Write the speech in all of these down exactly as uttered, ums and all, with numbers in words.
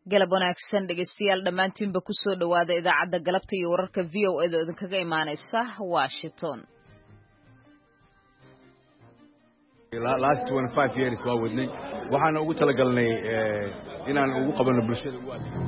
galab wanaagsan dhegeystayaal dhammaantiinba ku soo dhowaada idaacadda galabta iyo wararka v o a da idinkaga imaanaysa Washington. last twenty-five years waa wadnay waxaan ugu talagalnay inaan ugu qabano bulshada u adeegno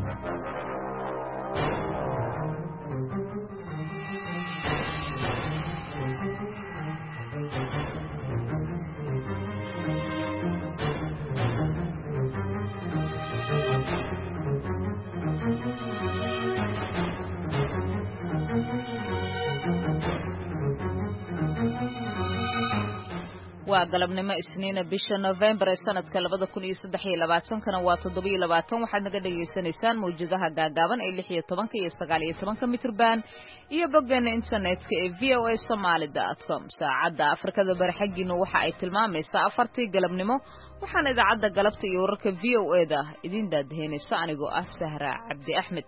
waa galabnimo isniina bisha November ee sanadka labada kun iyo saddex iyo labaatan kana waa toddoba iyo labaatan waxaad naga dhageysanaysaan mawjadaha gaagaaban ee lix iyo toban iyo sagaal iyo toban mitir band iyo boggeena internetka ee v o a somali dot com. saacadda Afrikada Bari xaqiina waxa ay tilmaamaysaa afartii galabnimo waxaan idaacadda galabta iyo wararka v o a da idin daadheynaysa anigoo ah Sahra Cabdi Axmed.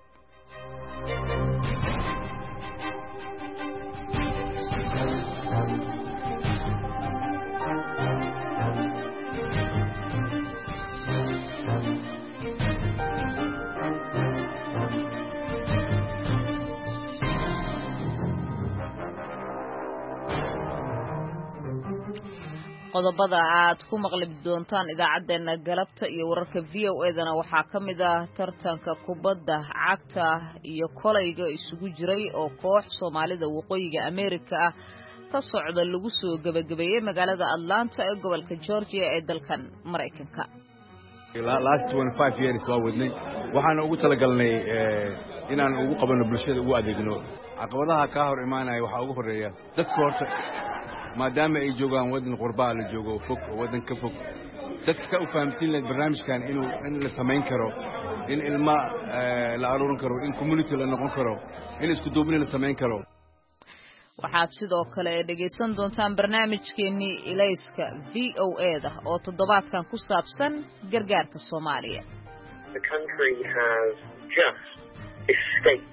qodobada aad ku maqli doontaan idaacadeena galabta iyo wararka v o a dana waxaa ka mid ah tartanka kubadda cagta iyo kolayga isugu jiray oo koox Soomaalida waqooyiga Ameerika ah ka socda lagu soo gabagabeeyay magaalada Atlanta ee gobolka Georgia ee dalkan Mareykanka. last twenty-five years waa wadnay waxaan ugu talagalnay inaan ugu qabano bulshada u adeegno caqabadaha ka hor imaanaya waxa ugu horeeya dadka horta maadaama ay joogaan wadan qurbaa la joogo fog wadan ka fog dadka u fahamsiin leh barnaamijkan inuu in la samayn karo in ilma la aruurin karo in community la noqon karo in isku duubni la samayn karo. waxaad sidoo kale dhegeysan doontaan barnaamijkeennii ilayska v o a da oo toddobaadkan ku saabsan gargaarka Soomaaliya. The country has just escaped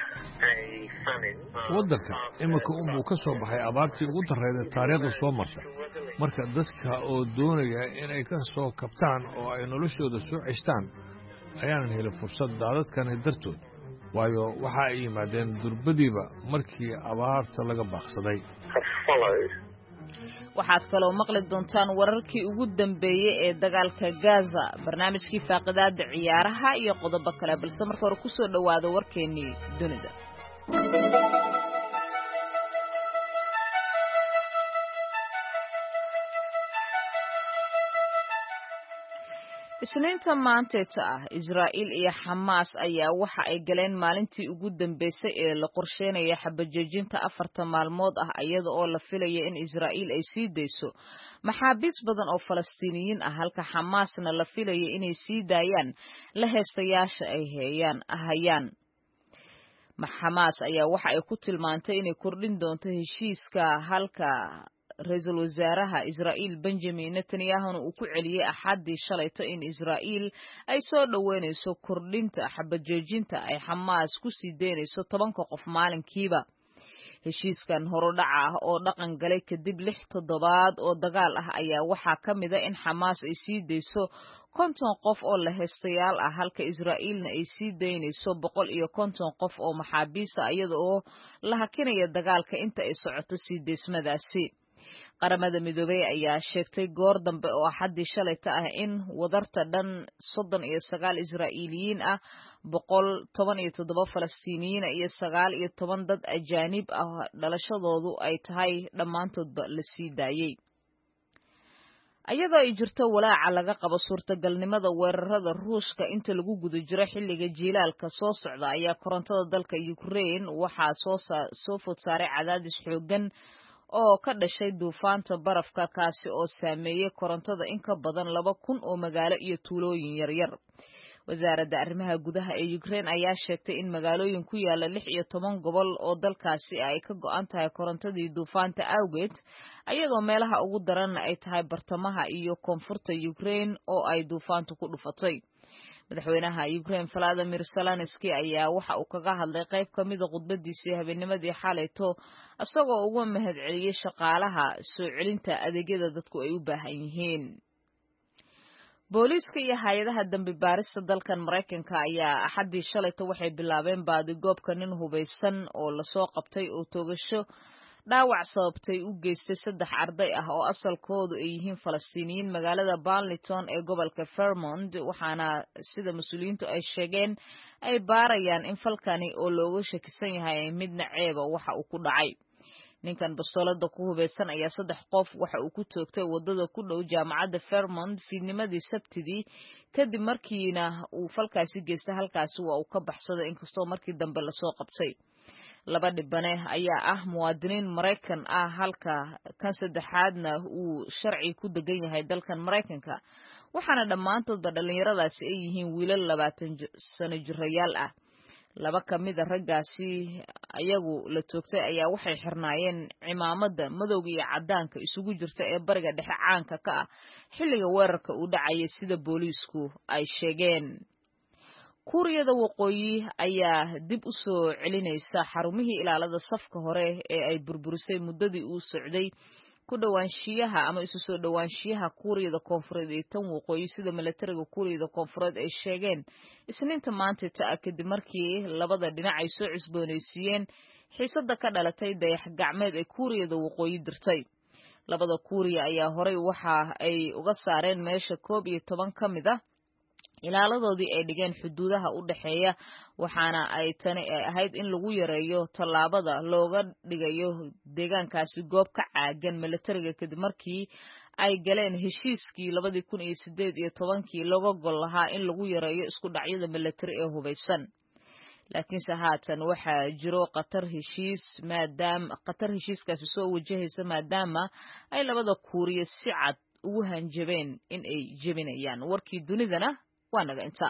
waddanka iminka unbuu ka soo baxay abaartii ugu darreeda taariikhda soo marta marka dadka oo doonaya inay ka soo kabtaan oo ay noloshooda soo ceshtaan ayaanan helin fursad daadadkani dartood waayo waxa ay yimaadeen durbadiiba markii abaarta laga baaqsaday. waxaad kaloo maqli doontaan wararkii ugu dambeeyey ee dagaalka Gaza, barnaamijkii faaqidaada ciyaaraha iyo qodobo kale balse marka hore ku soo dhowaada warkeennii dunida. isniinta maanteeta ah Israa'iil iyo Xamaas ayaa waxa ay galeen maalintii ugu dambeysay ee la qorsheynaya xabajoojinta afarta maalmood ah iyada oo la filaya in Israa'iil ay sii dayso maxaabiis badan oo Falastiiniyiin ah halka Xamaasna la filaya inay sii daayaan la heestayaasha ay hayaan ahayaan. Xamaas ayaa waxa ay ku tilmaantay inay kordhin doonto heshiiska halka Ra'iisul Wasaaraha Israa'iil Benjamin Netanyahu uu ku celiyay axadii shalayto in Israa'iil ay soo dhaweynayso kordhinta xabajoojinta ay Xamaas ku sii deynayso toban qof maalinkiiba. heshiiskan horodhaca ah oo dhaqan galay kadib lix toddobaad oo dagaal ah ayaa waxaa ka mid ah in Xamaas ay sii deyso konton qof oo la heestayaal ah halka Israa'iilna ay sii deynayso boqol iyo konton qof oo maxaabiis ah iyada oo la hakinaya dagaalka inta ay socoto sii deysmadaasi. qaramada midoobay ayaa sheegtay goor dambe oo axadii shalayta ah in wadarta dhan soddon iyo sagaal Israa'iiliyiin ah boqol toban iyo toddoba Falastiiniyiin iyo sagaal iyo toban dad ajaanib ah dhalashadoodu ay tahay dhammaantoodba la sii daayay. ayadoo ay jirto walaaca laga qabo suurtagalnimada weerarada Ruushka inta lagu guda jiro xilliga jiilaalka soo socda ayaa korontada dalka Ukraine waxaa soo soo food saaray cadaadis xoogan oo ka dhashay duufaanta barafka kaasi oo saameeyay korontada in ka badan laba kun oo magaalo iyo tuulooyin yaryar. wasaaradda arrimaha gudaha ee Ukraine ayaa sheegtay in magaalooyin ku yaala lix iyo toban gobol oo dalkaasi ay ka go'an tahay korontadii duufaanta awgeed ayadoo meelaha ugu daran ay tahay bartamaha iyo koonfurta Ukraine oo ay duufaantu ku dhufatay. madaxweynaha Ukraine Volodymyr Zelensky ayaa waxa uu kaga hadlay qayb kamid ah khudbadiisii habeennimadii xalayto asagoo uga mahadceliyay shaqaalaha soo celinta adeegyada dadku ay u baahan yihiin. booliiska iyo hay-adaha dambi baarista dalkan Mareykanka ayaa axadii shalayto waxay bilaabeen baadigoobka nin hubaysan oo lasoo qabtay oo toogasho dhaawac sababtay u geystay saddex arday ah oo asalkoodu ay yihiin Falastiiniyiin magaalada Burlington ee gobolka Vermont waxaana sida mas'uuliyiintu ay sheegeen ay baarayaan in falkani oo looga shakisan yahay midna ceeba waxa uu ku dhacay. ninkan bastoolada ku hubeysan ayaa saddex qof waxa uu ku toogtay wadada ku dhow jaamacadda Vermont fiidnimadii Sabtidii kadib markiina uu falkaasi geystay halkaasi waa uu ka baxsaday inkastoo markii dambe la soo qabtay. laba dhibane ayaa ah muwaadiniin Mareykan ah halka kan saddexaadna uu sharci ku degan yahay dalkan Mareykanka waxaana dhammaantoodba dhalinyaradaasi ay yihiin wiilal labaatan sano jirayaal ah. laba kamid ah raggaasi ayagu la toogtay ayaa waxay xirnaayeen cimaamada madowga iyo cadaanka isugu jirta ee bariga dhexe caanka ka ah xilliga weerarka uu dhacayay sida booliisku ay sheegeen. Kuuriyada Waqooyi ayaa dib u soo celinaysa xarumihii ilaalada safka hore ee ay burburisay muddadii uu socday ku dhawaanshiyaha ama isu soo dhawaanshiyaha Kuuriyada Koonfureed ee tan waqooyi sida militariga Kuuriyada Koonfureed ay sheegeen Isniinta maanta ta kadib markii labada dhinac ay soo cusboonaysiiyeen xiisada ka dhalatay dayax gacmeed ee Kuuriyada Waqooyi dirtay. labada Kuuriya ayaa horey waxa ay uga saareen meesha koob iyo toban kamid ah ilaaladoodii ay dhigeen xuduudaha u dhaxeeya waxaana ay tani ahayd in lagu yareeyo tallaabada looga dhigayo deegaankaasi goob ka caagan militariga kadib markii ay galeen heshiiskii laba kun iyo siddeed iyo toban-kii looga gol lahaa in lagu yareeyo isku dhacyada militari ee hubeysan. laakiinse haatan waxaa jiro qatar heshiis maadaama qatar heshiiskaasi soo wajahaysa maadaama ay labada Kuuriya si cad ugu hanjabeen in ay jebinayaan. warkii dunidana waa naga inta.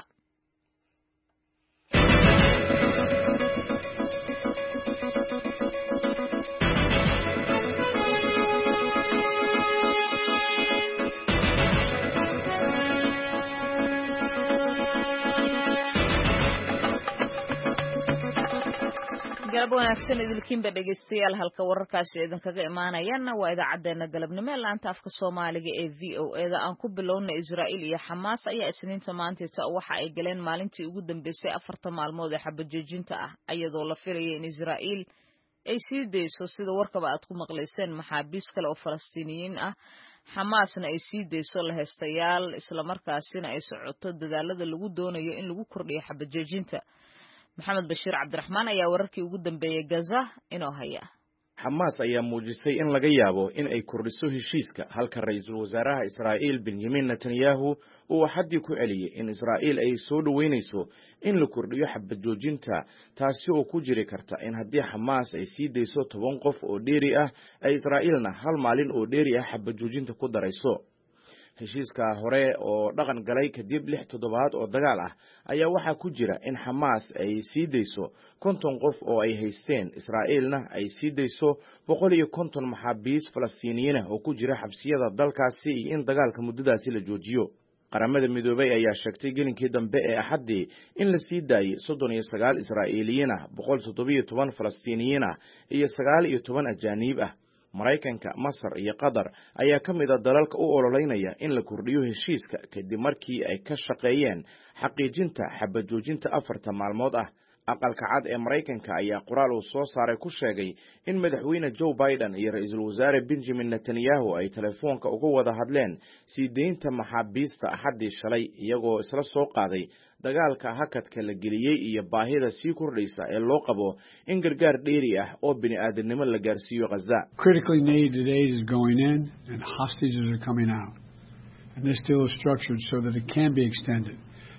galab wanaagsan idilkiinba dhegeystayaal halka wararkaasi idinkaga imaanayana waa idaacadeena galabnimo ee laanta afka Soomaaliga ee V O A da aan ku bilowna Israa'iil iyo Xamaas ayaa Isniinta maanta waxa ay galeen maalintii ugu dambeysay afarta maalmood ee xabajoojinta ah iyadoo la filayay in Israa'iil ay sii deyso sida warkaba aad ku maqleyseen maxaabiis kale oo Falastiiniyiin ah Xamaasna ay sii deyso la heestayaal isla markaasina ay socoto dadaalada lagu doonayo in lagu kordhiyo xabajoojinta. Maxamed Bashiir Cabdiraxmaan ayaa wararkii ugu dambeeyay Gaza inoo haya. Xamaas ayaa muujisay in laga yaabo in ay kordhiso heshiiska halka ra'iisul wasaaraha Israa'iil Benjamin Netanyahu uu xaddi ku celiyay in Israa'iil ay soo dhaweynayso in la kordhiyo xabajoojinta taasi oo ku jiri karta in haddii Xamaas ay sii deyso toban qof oo dheeri ah ay Israa'iilna hal maalin oo dheeri ah xabajoojinta ku darayso. heshiiska hore oo dhaqan galay kadib lix toddobaad oo dagaal ah ayaa waxa ku jira in Xamaas ay sii deyso konton qof oo ay haysteen Israa'iilna ay sii deyso boqol iyo konton maxaabiis Falastiiniyiin ah oo ku jira xabsiyada dalkaasi iyo in dagaalka muddadaasi la joojiyo. qaramada midoobay ayaa sheegtay gelinkii dambe ee axadii in la sii daayay soddon iyo sagaal Israa'iiliyiin ah boqol toddoba iyo toban Falastiiniyiin ah iyo sagaal iyo toban ajaanib ah. Mareykanka, Masar iyo Qatar ayaa ka mid ah dalalka u ololeynaya in la kordhiyo heshiiska kadib markii ay ka shaqeeyeen xaqiijinta xabajoojinta afarta maalmood ah. aqalka cad ee Mareykanka ayaa qoraal uu soo saaray ku sheegay in madaxweyne Joe Biden iyo ra'iisul wasaare Benjamin Netanyahu ay telefoonka uga wada hadleen sii deynta maxaabiista axadii shalay iyagoo isla soo qaaday dagaalka hakadka la geliyay iyo baahida sii kordhaysa ee loo qabo in gargaar dheeri ah oo bini'aadanimo la gaarsiiyo Gaza. Critically needed aid is going in and hostages are coming out. And this deal is structured so that it can be extended.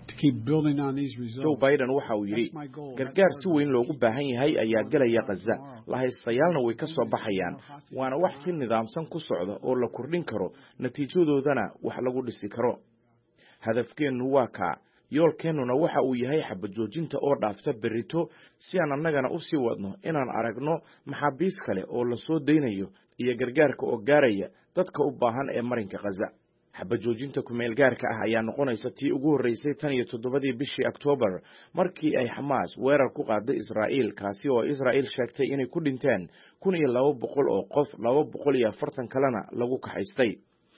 Joe Biden waxa uu yiri gargaar si weyn loogu baahan yahay ayaa galaya Gaza la haystayaalna way ka soo baxayaan waana wax si nidaamsan ku socda oo la kordhin karo natiijadoodana wax lagu dhisi karo. hadafkeenu waa ka yoolkeenuna waxa uu yahay xabajoojinta oo dhaafta berito si aan annagana u sii wadno inaan aragno maxaabiis kale oo la soo deynayo iyo gargaarka oo gaaraya dadka u baahan ee marinka Gaza. xabajoojinta ku meel gaarka ah ayaa noqonaysa tii ugu horeysay tan iyo toddobadii bishii October markii ay Xamaas weerar ku qaaday Israa'iil kaasi oo Israa'iil sheegtay inay ku dhinteen kun iyo laba boqol oo qof laba boqol iyo afartan kalena lagu kaxaystay.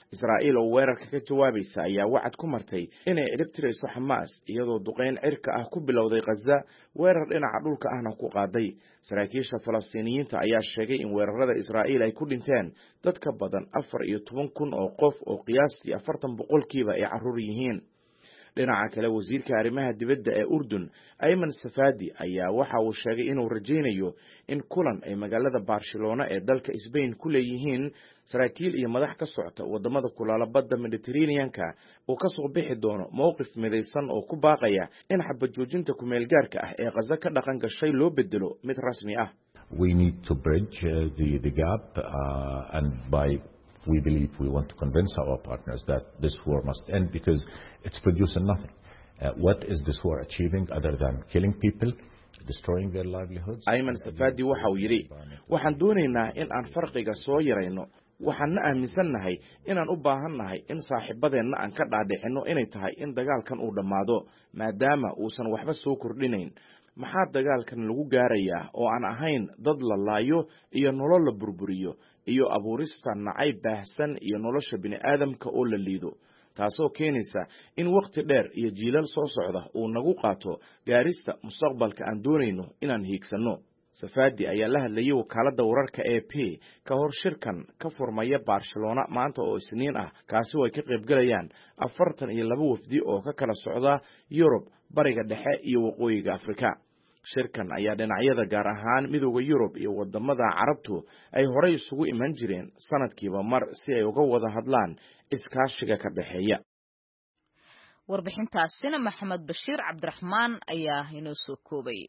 Israa'iil oo weerarka ka jawaabaysa ayaa wacad ku martay inay cirib tirayso Xamaas iyadoo duqeyn cirka ah ku bilowday Gaza weerar dhinaca dhulka ahna ku qaaday. Saraakiisha Falastiiniyiinta ayaa sheegay in weerarada Israa'iil ay ku dhinteen dad ka badan afar iyo toban kun oo qof oo qiyaastii afartan boqolkiiba ay carruur yihiin. dhinaca kale wasiirka arrimaha dibadda ee Urdun Ayman Safadi ayaa waxa uu sheegay inuu rajaynayo in kulan ay magaalada Barcelona ee dalka Spain ku leeyihiin saraakiil iyo madax ka socota wadamada kulaala badda Mediterranean-ka uu ka soo bixi doono mowqif midaysan oo ku baaqaya in xabad joojinta ku meel gaarka ah ee Gaza ka dhaqan gashay loo bedelo mid rasmi ah. We need to bridge uh, the the gap uh, and by we believe we want to convince our partners that this war must end because it's producing nothing. Uh, what is this war achieving other than killing people, destroying their livelihoods? Ayman Safadi waxa uu yiri waxaan doonaynaa in aan farqiga soo yarayno waxaan aaminsannahay inaan u baahannahay in saaxiibadeenna aan ka dhaadhicino inay tahay in dagaalkan uu dhamaado maadaama uusan waxba soo kordhinayn. maxaa dagaalkan lagu gaarayaa oo aan ahayn dad la laayo iyo nolol la burburiyo iyo abuurista nacay baahsan iyo nolosha bini'aadamka oo la liido taasoo keenaysa in waqti dheer iyo jiilal soo socda uu nagu qaato gaarista mustaqbalka aan doonayno inaan hiigsano. Safadi ayaa la hadlayay wakaaladda wararka A P ka hor shirkan ka furmaya Barcelona maanta oo Isniin ah kaasi oo ay ka qayb galayaan afartan iyo laba wafdi oo ka kala socda Yurub, Bariga Dhexe iyo Waqooyiga Afrika. shirkan ayaa dhinacyada gaar ahaan midowga Yurub iyo wadamada Carabtu ay horey isugu iman jireen sanadkiiba mar si ay uga wada hadlaan iskaashiga ka dhaxeeya. warbixintaasina Maxamed Bashiir Cabdiraxmaan ayaa inoo soo koobay.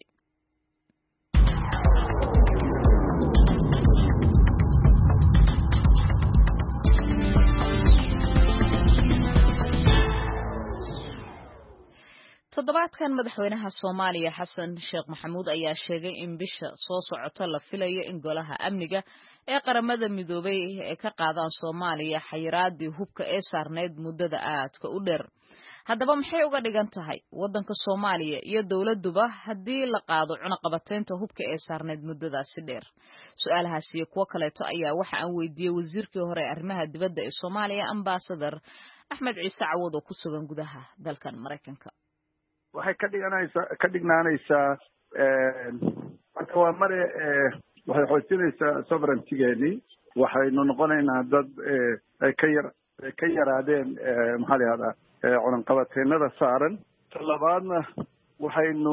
toddobaadkan madaxweynaha Soomaaliya Xasan Sheekh Maxamuud ayaa sheegay in bisha soo socota la filayo in golaha amniga ee qaramada midoobay ay ka qaadaan Soomaaliya xayiraadii hubka ee saarneyd muddada aadka u dheer. haddaba maxay uga dhigan tahay waddanka Soomaaliya iyo dawladduba haddii la qaado cunaqabateynta hubka ee saarneyd muddadaasi dheer? su'aalahaas iyo kuwo kaleeto ayaa waxa aan weydiiyey wasiirkii hore ee arrimaha dibadda ee Soomaaliya Ambassador Axmed Ciise Cawad oo ku sugan gudaha dalkan Mareykanka. waxay ka dhiganaysaa ka dhignaanaysaa marka waa mare waxay xoojinaysaa sovereignty-geeni waxaynu noqonaynaa dad ay ka yar ay ka yaraadeen maxaa la yihahdaa cunaqabateynada saaran. ta labaadna waxaynu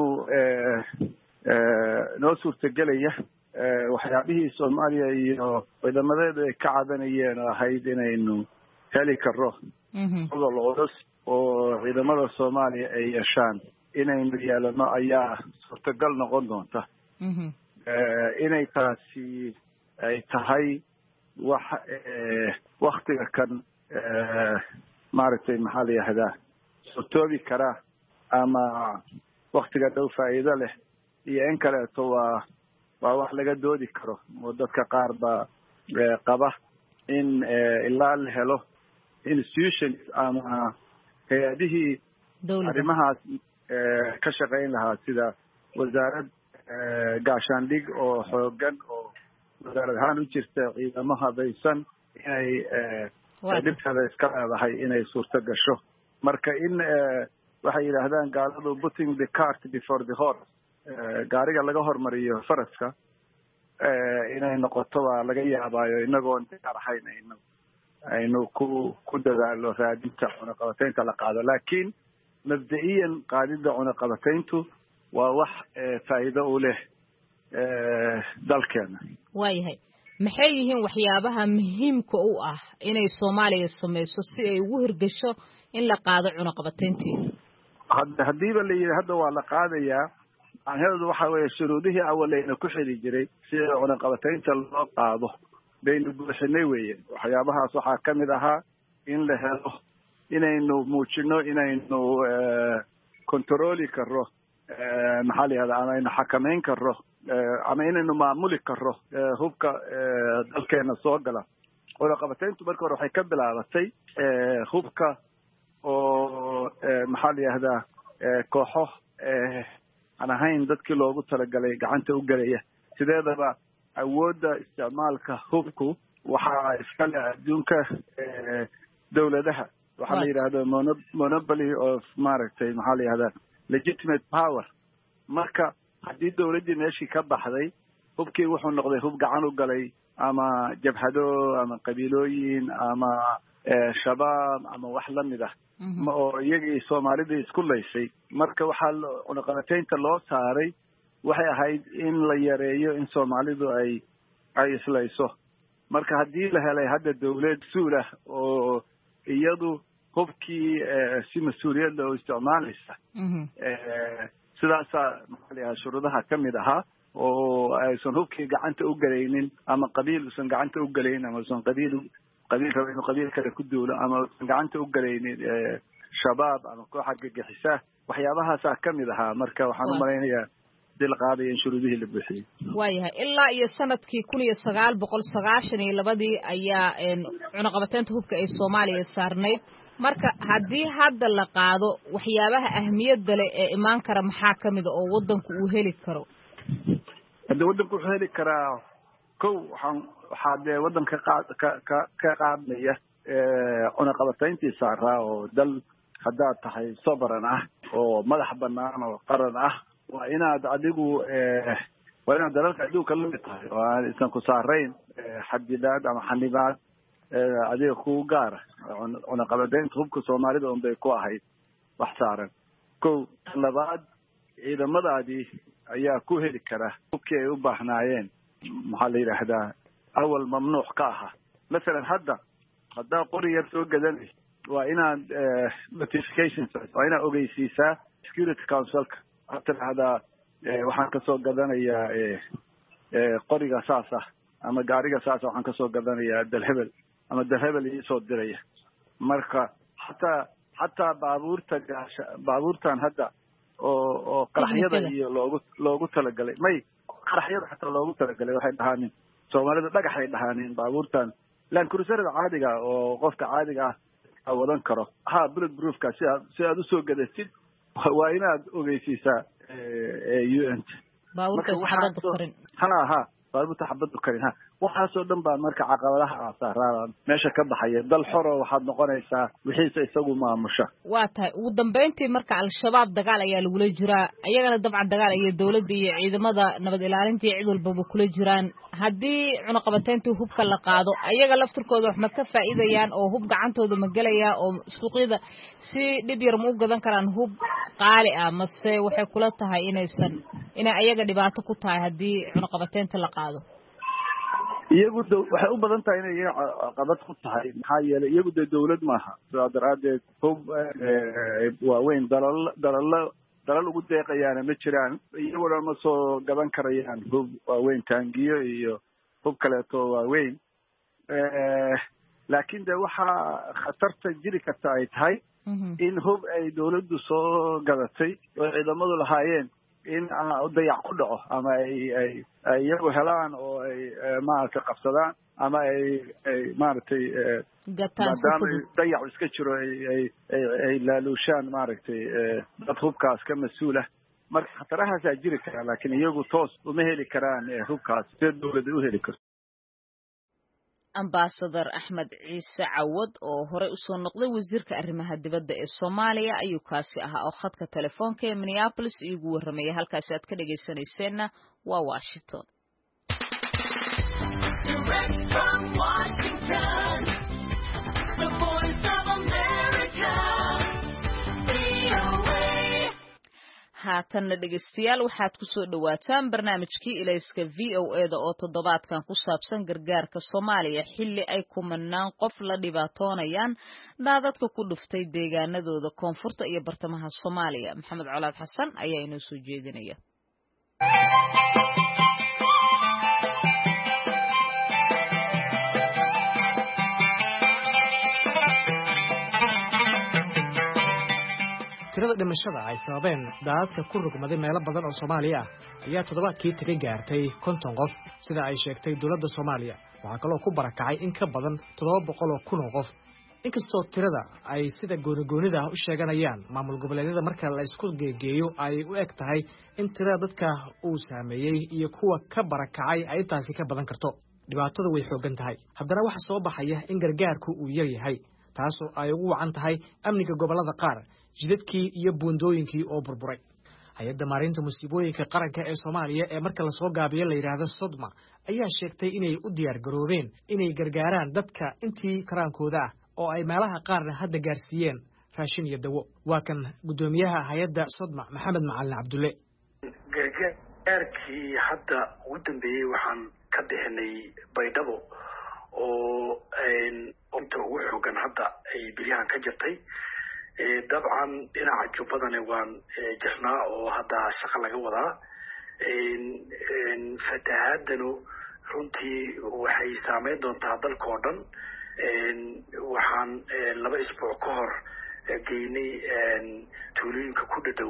noo suurtagelaya waxyaabihii Soomaaliya iyo ciidamadeedu ay ka cadanayeen oo ahayd inaynu heli karro gobol culus oo ciidamada Soomaaliya ay yeeshaan inaynu yeelano ayaa suurtagal noqon doonta. inay taasi ay tahay wax waktiga kan maaragtay maxaa la yihahdaa suurtoobi kara ama waktiga dhow faa'iido leh iyo in kaleeto waa waa wax laga doodi karo oo dadka qaar baa qaba in ilaa la helo institutions ama hay'adihii arrimahaas ka shaqayn lahaa sida wasaarad gaashaandhig oo xoogan oo wasaarad ahaan u jirta ciidamo habaysan inay dhibteeda iska leedahay inay suurto gasho. marka in waxay yidhaahdaan gaaladu putting the cart before the horse gaariga laga hormariyo faraska inay noqoto waa laga yaabaayo inagoon diyaar ahayn aynu aynu ku ku dadaalo raadinta cunaqabateynta la qaado. laakiin mabda'iyan qaadida cunaqabateyntu waa wax faa'iido u leh dalkeena. waayahay maxay yihiin waxyaabaha muhiimka u ah inay Soomaaliya samayso si ay ugu hirgasho in la qaado cunaqabateynteeda? haddiiba la yidhi hadda waa la qaadayaa macnaheedu waxa weeye shuruudihii awaleyna ku xili jiray si cunaqabateynta loo qaado baynu buuxinay weeye. waxyaabahaas waxaa ka mid ahaa in la helo inaynu muujino inaynu controli karro maxaa la yihahdaa ama aynu xakameyn karro ama inaynu maamuli karro hubka dalkeena soo gala. cunaqabateyntu marka hore waxay ka bilaabatay hubka oo maxaa la yihahdaa kooxo aan ahayn dadkii loogu talagalay gacanta u gelaya. sideedaba awoodda isticmaalka hubku waxaa iskale adduunka dawladaha waxaa la yidhaahdo monopoly of maaragtay maxaa la yidhahdaa legitimate power marka haddii dawladdii meeshii ka baxday hubkii wuxuu noqday hub gacan u galay ama jabhado ama qabiilooyin ama shabaab ama wax lamid ah oo iyagii soomaalidii isku laysay marka waxaa cunaqabataynta loo saaray waxay ahayd in la yareeyo in soomaalidu ay ay islayso marka haddii la helay hadda dawlad suul ah oo iyadu hubkii si mas-uuliyad loo isticmaalaysa sidaasaa maxaa la yidhaha shuruudaha ka mid ahaa oo aysan hubkii gacanta u galaynin ama qabiil usan gacanta u galaynin ama usan qabiil qabiil raba inuu qabiil kale ku duulo ama usan gacanta u galaynin shabaab ama koox argagixisa waxyaabahaasaa ka mid ahaa marka waxaan u malaynayaa dii la qaadaya in shuruudihii la buuxiyey waayahay ilaa iyo sanadkii kun iyo sagaal boqol sagaashan iyo labadii ayaa cunaqabateynta hubka ay soomaaliya saarnayd marka haddii hadda la qaado waxyaabaha ahmiyadda leh ee imaan kara maxaa ka mida oo waddanku uu heli karo hadda waddanku wuxuu heli karaa kow waxaan waxaa dee waddanka qaad ka ka ka qaadnaya cunaqabatayntii saaraa oo dal haddaad tahay sovereign ah oo madax banaan oo qaran ah waa inaad adigu waa inaad dalalka adduunka lamid tahay oo aan isan ku saarayn xadidaad ama xanibaad adiga ku gaara cunaqabataynta hubka soomaalida un bay ku ahayd wax saaran kow labaad ciidamadaadii ayaa ku heli kara hubkii ay u baahnaayeen maxaa la yidhaahdaa awal mamnuuc ka ahaa masalan hadda haddaa qori yar soo gadanay waa inaad notifications waa inaad ogeysiisaa security councilka waxaad tidhaahdaa waxaan kasoo gadanayaa qoriga saas ah ama gaariga saas ah waxaan kasoo gadanayaa dalhebel ama dalhebel iisoo diraya marka xataa xataa baabuurta gaasha baabuurtan hadda oo oo qaraxyada iyo loogu loogu talagalay may qaraxyada xataa loogu talagalay waxay dhahaanin soomaalida dhagaxay dhahaanin baabuurtan lan cruiserada caadiga oo qofka caadiga ah wadan karo ha bullet proofka si aad si aad usoo gadatid waa inaad ogeysiisaa u n baabuurka xabadu karin ha ha baabuurta xabadu karin ha waxaasoo dhan baa marka caqabadaha aasaaraan meesha ka baxaya dal xoro waxaad noqonaysaa wixiisa isagu maamusha waa tahay ugu dambeyntii marka al-shabaab dagaal ayaa lagula jiraa ayagana dabcan dagaal iyo dawladda iyo ciidamada nabad ilaalinta iyo cid walbaba kula jiraan haddii cunaqabatayntii hubka la qaado ayaga laftirkooda wax ma ka faa'iidayaan oo hub gacantooda ma gelayaa oo suuqyada si dhib yar ma u gadan karaan hub qaali ah mase waxay kula tahay inaysan inay ayaga dhibaato ku tahay haddii cunaqabataynta la qaado iyagu d waxay u badan tahay inay iyaga caqabad ku tahay maxaa yeelay iyagu dee dawlad maaha sidaa daraaddeed hub waaweyn dalal dalalo dalal ugu deeqayaana ma jiraan iyaguna ma soo gaban karayaan hub waaweyn taangiyo iyo hub kaleeto waaweyn laakiin de waxaa khatarta jiri karta ay tahay in hub ay dawladdu soo gadatay oo ciidamadu lahaayeen in dayac ku dhaco ama ay ay ay iyagu helaan oo ay maaragtay qabsadaan ama ay ay maaragtay maadaama dayacu iska jiro ay ay ay laaluushaan maaragtay dad hubkaas ka mas-uulah marka khatarahaasaa jiri karaa laakiin iyagu toos uma heli karaan hubkaas see dawladda u heli karto ambasador axmed ciise cawad oo horey usoo noqday wasiirka arrimaha dibadda ee soomaaliya ayuu kaasi ahaa oo khadka telefoonka ee minneapolis iigu warramaya halkaasi aad ka dhegaysanayseena waa washington haatanna dhegaystayaal waxaad ku soo dhowaataan barnaamijkii ilayska v o e da oo toddobaadkan ku saabsan gargaarka soomaaliya xilli ay kumanaan qof la dhibaatoonayaan daadadka ku dhuftay deegaanadooda koonfurta iyo bartamaha soomaaliya maxamed colaad xasan ayaa inoo soo jeedinaya tirada dhimashada ay sababeen daadadka ku rugmaday meelo badan oo Soomaaliya ah ayaa toddobaadkii tagay gaartay konton qof sida ay sheegtay dawladda Soomaaliya waxa kale oo ku barakacay in ka badan toddoba boqol oo kun oo qof inkastoo tirada ay sida goonigoonida u sheeganayaan maamul goboleedyada marka la isku geegeeyo ay u eg tahay in tirada dadka uu saameeyay iyo kuwa ka barakacay ay taasi ka badan karto dhibaatada way xoogan tahay haddana waxa soo baxaya in gargaarku uu yar yahay taasoo ay ugu wacan tahay amniga gobollada qaar jidadkii iyo buundooyinkii oo burburay hay-adda maareynta musiibooyinka qaranka ee soomaaliya ee marka lasoo gaabiyo la yidhaahdo sodma ayaa sheegtay inay u diyaar garoobeen inay gargaaraan dadka intii karaankooda ah oo ay meelaha qaarna hadda gaarsiiyeen raashin iyo dawo waa kan guddoomiyaha hay-adda sodma maxamed macalin cabdulle gargaarkii hadda ugu dambeeyey waxaan ka bixinay baydhabo oo inta ugu xoogan hadda ay bilyahan ka jirtay dabcan dhinaca jubbadana waan jirnaa oo hadda shaqa laga wadaa fatahaadanu runtii waxay saameyn doontaa dalka oo dhan waxaan laba isbuuc ka hor geynay tuulooyinka ku dhadhow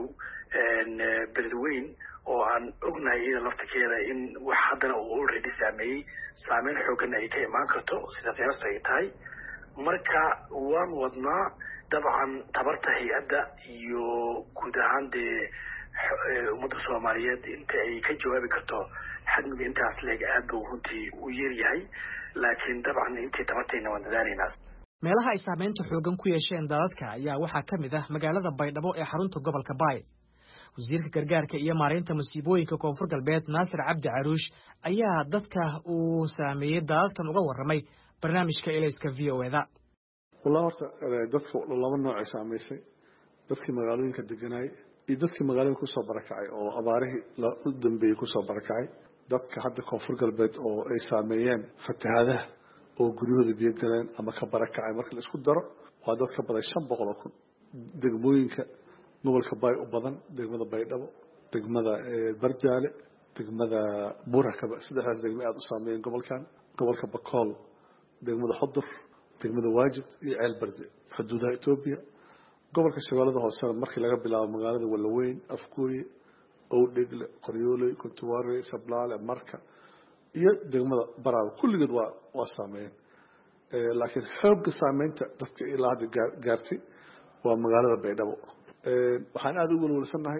beledweyn oo aan ognahay iyada laftirkeeda in wax haddana uu already saameeyey saameyn xooganna ay ka imaan karto sida qiyaastu ay tahay marka waan wadnaa dabcan tabarta hay-adda iyo guud ahaan dee ummadda soomaaliyeed inta ay ka jawaabi karto xadmiga intaas leeg aad buu runtii u yeeryahay laakiin dabcan intii tabartayna waan dadaalaynaa meelaha ay saameynta xoogan ku yeesheen daadadka ayaa waxaa ka mid ah magaalada baydhabo ee xarunta gobolka baay wasiirka gargaarka iyo maareynta musiibooyinka koonfur galbeed naasir cabdi caruush ayaa dadka uu saameeyey daadadkan uga warramay barnaamijka elayska v o eda wallah horta dadka laba noocay saamaysay dadkii magaalooyinka deganaay iyo dadkii magaalada kusoo barakacay oo abaarihii u dambeeyey kusoo barakacay dadka hadda koonfur galbeed oo ay saameeyeen fatahaadaha oo guryahooda biyo galeen ama ka barakacay marka la isku daro waa dad ka badan shan boqol oo kun degmooyinka gobolka baay u badan degmada baydhabo degmada barjaale degmada burakaba saddexdaas degmo aada u saameeyeen gobolkan gobolka bakool degmada xudur degmada waajid iyo ceel barde xuduudaha etoobiya gobolka shabeellada hoosena markii laga bilaabo magaalada walaweyn afgooye owdhegle qoryooley kuntuwaarey sablaale marka iyo degmada baraawe kulligeed waa waa saameeyeen laakiin xoogga saameynta dadka ilaa hadda gaartay waa magaalada baydhabo waxaan aada u walwalsanahay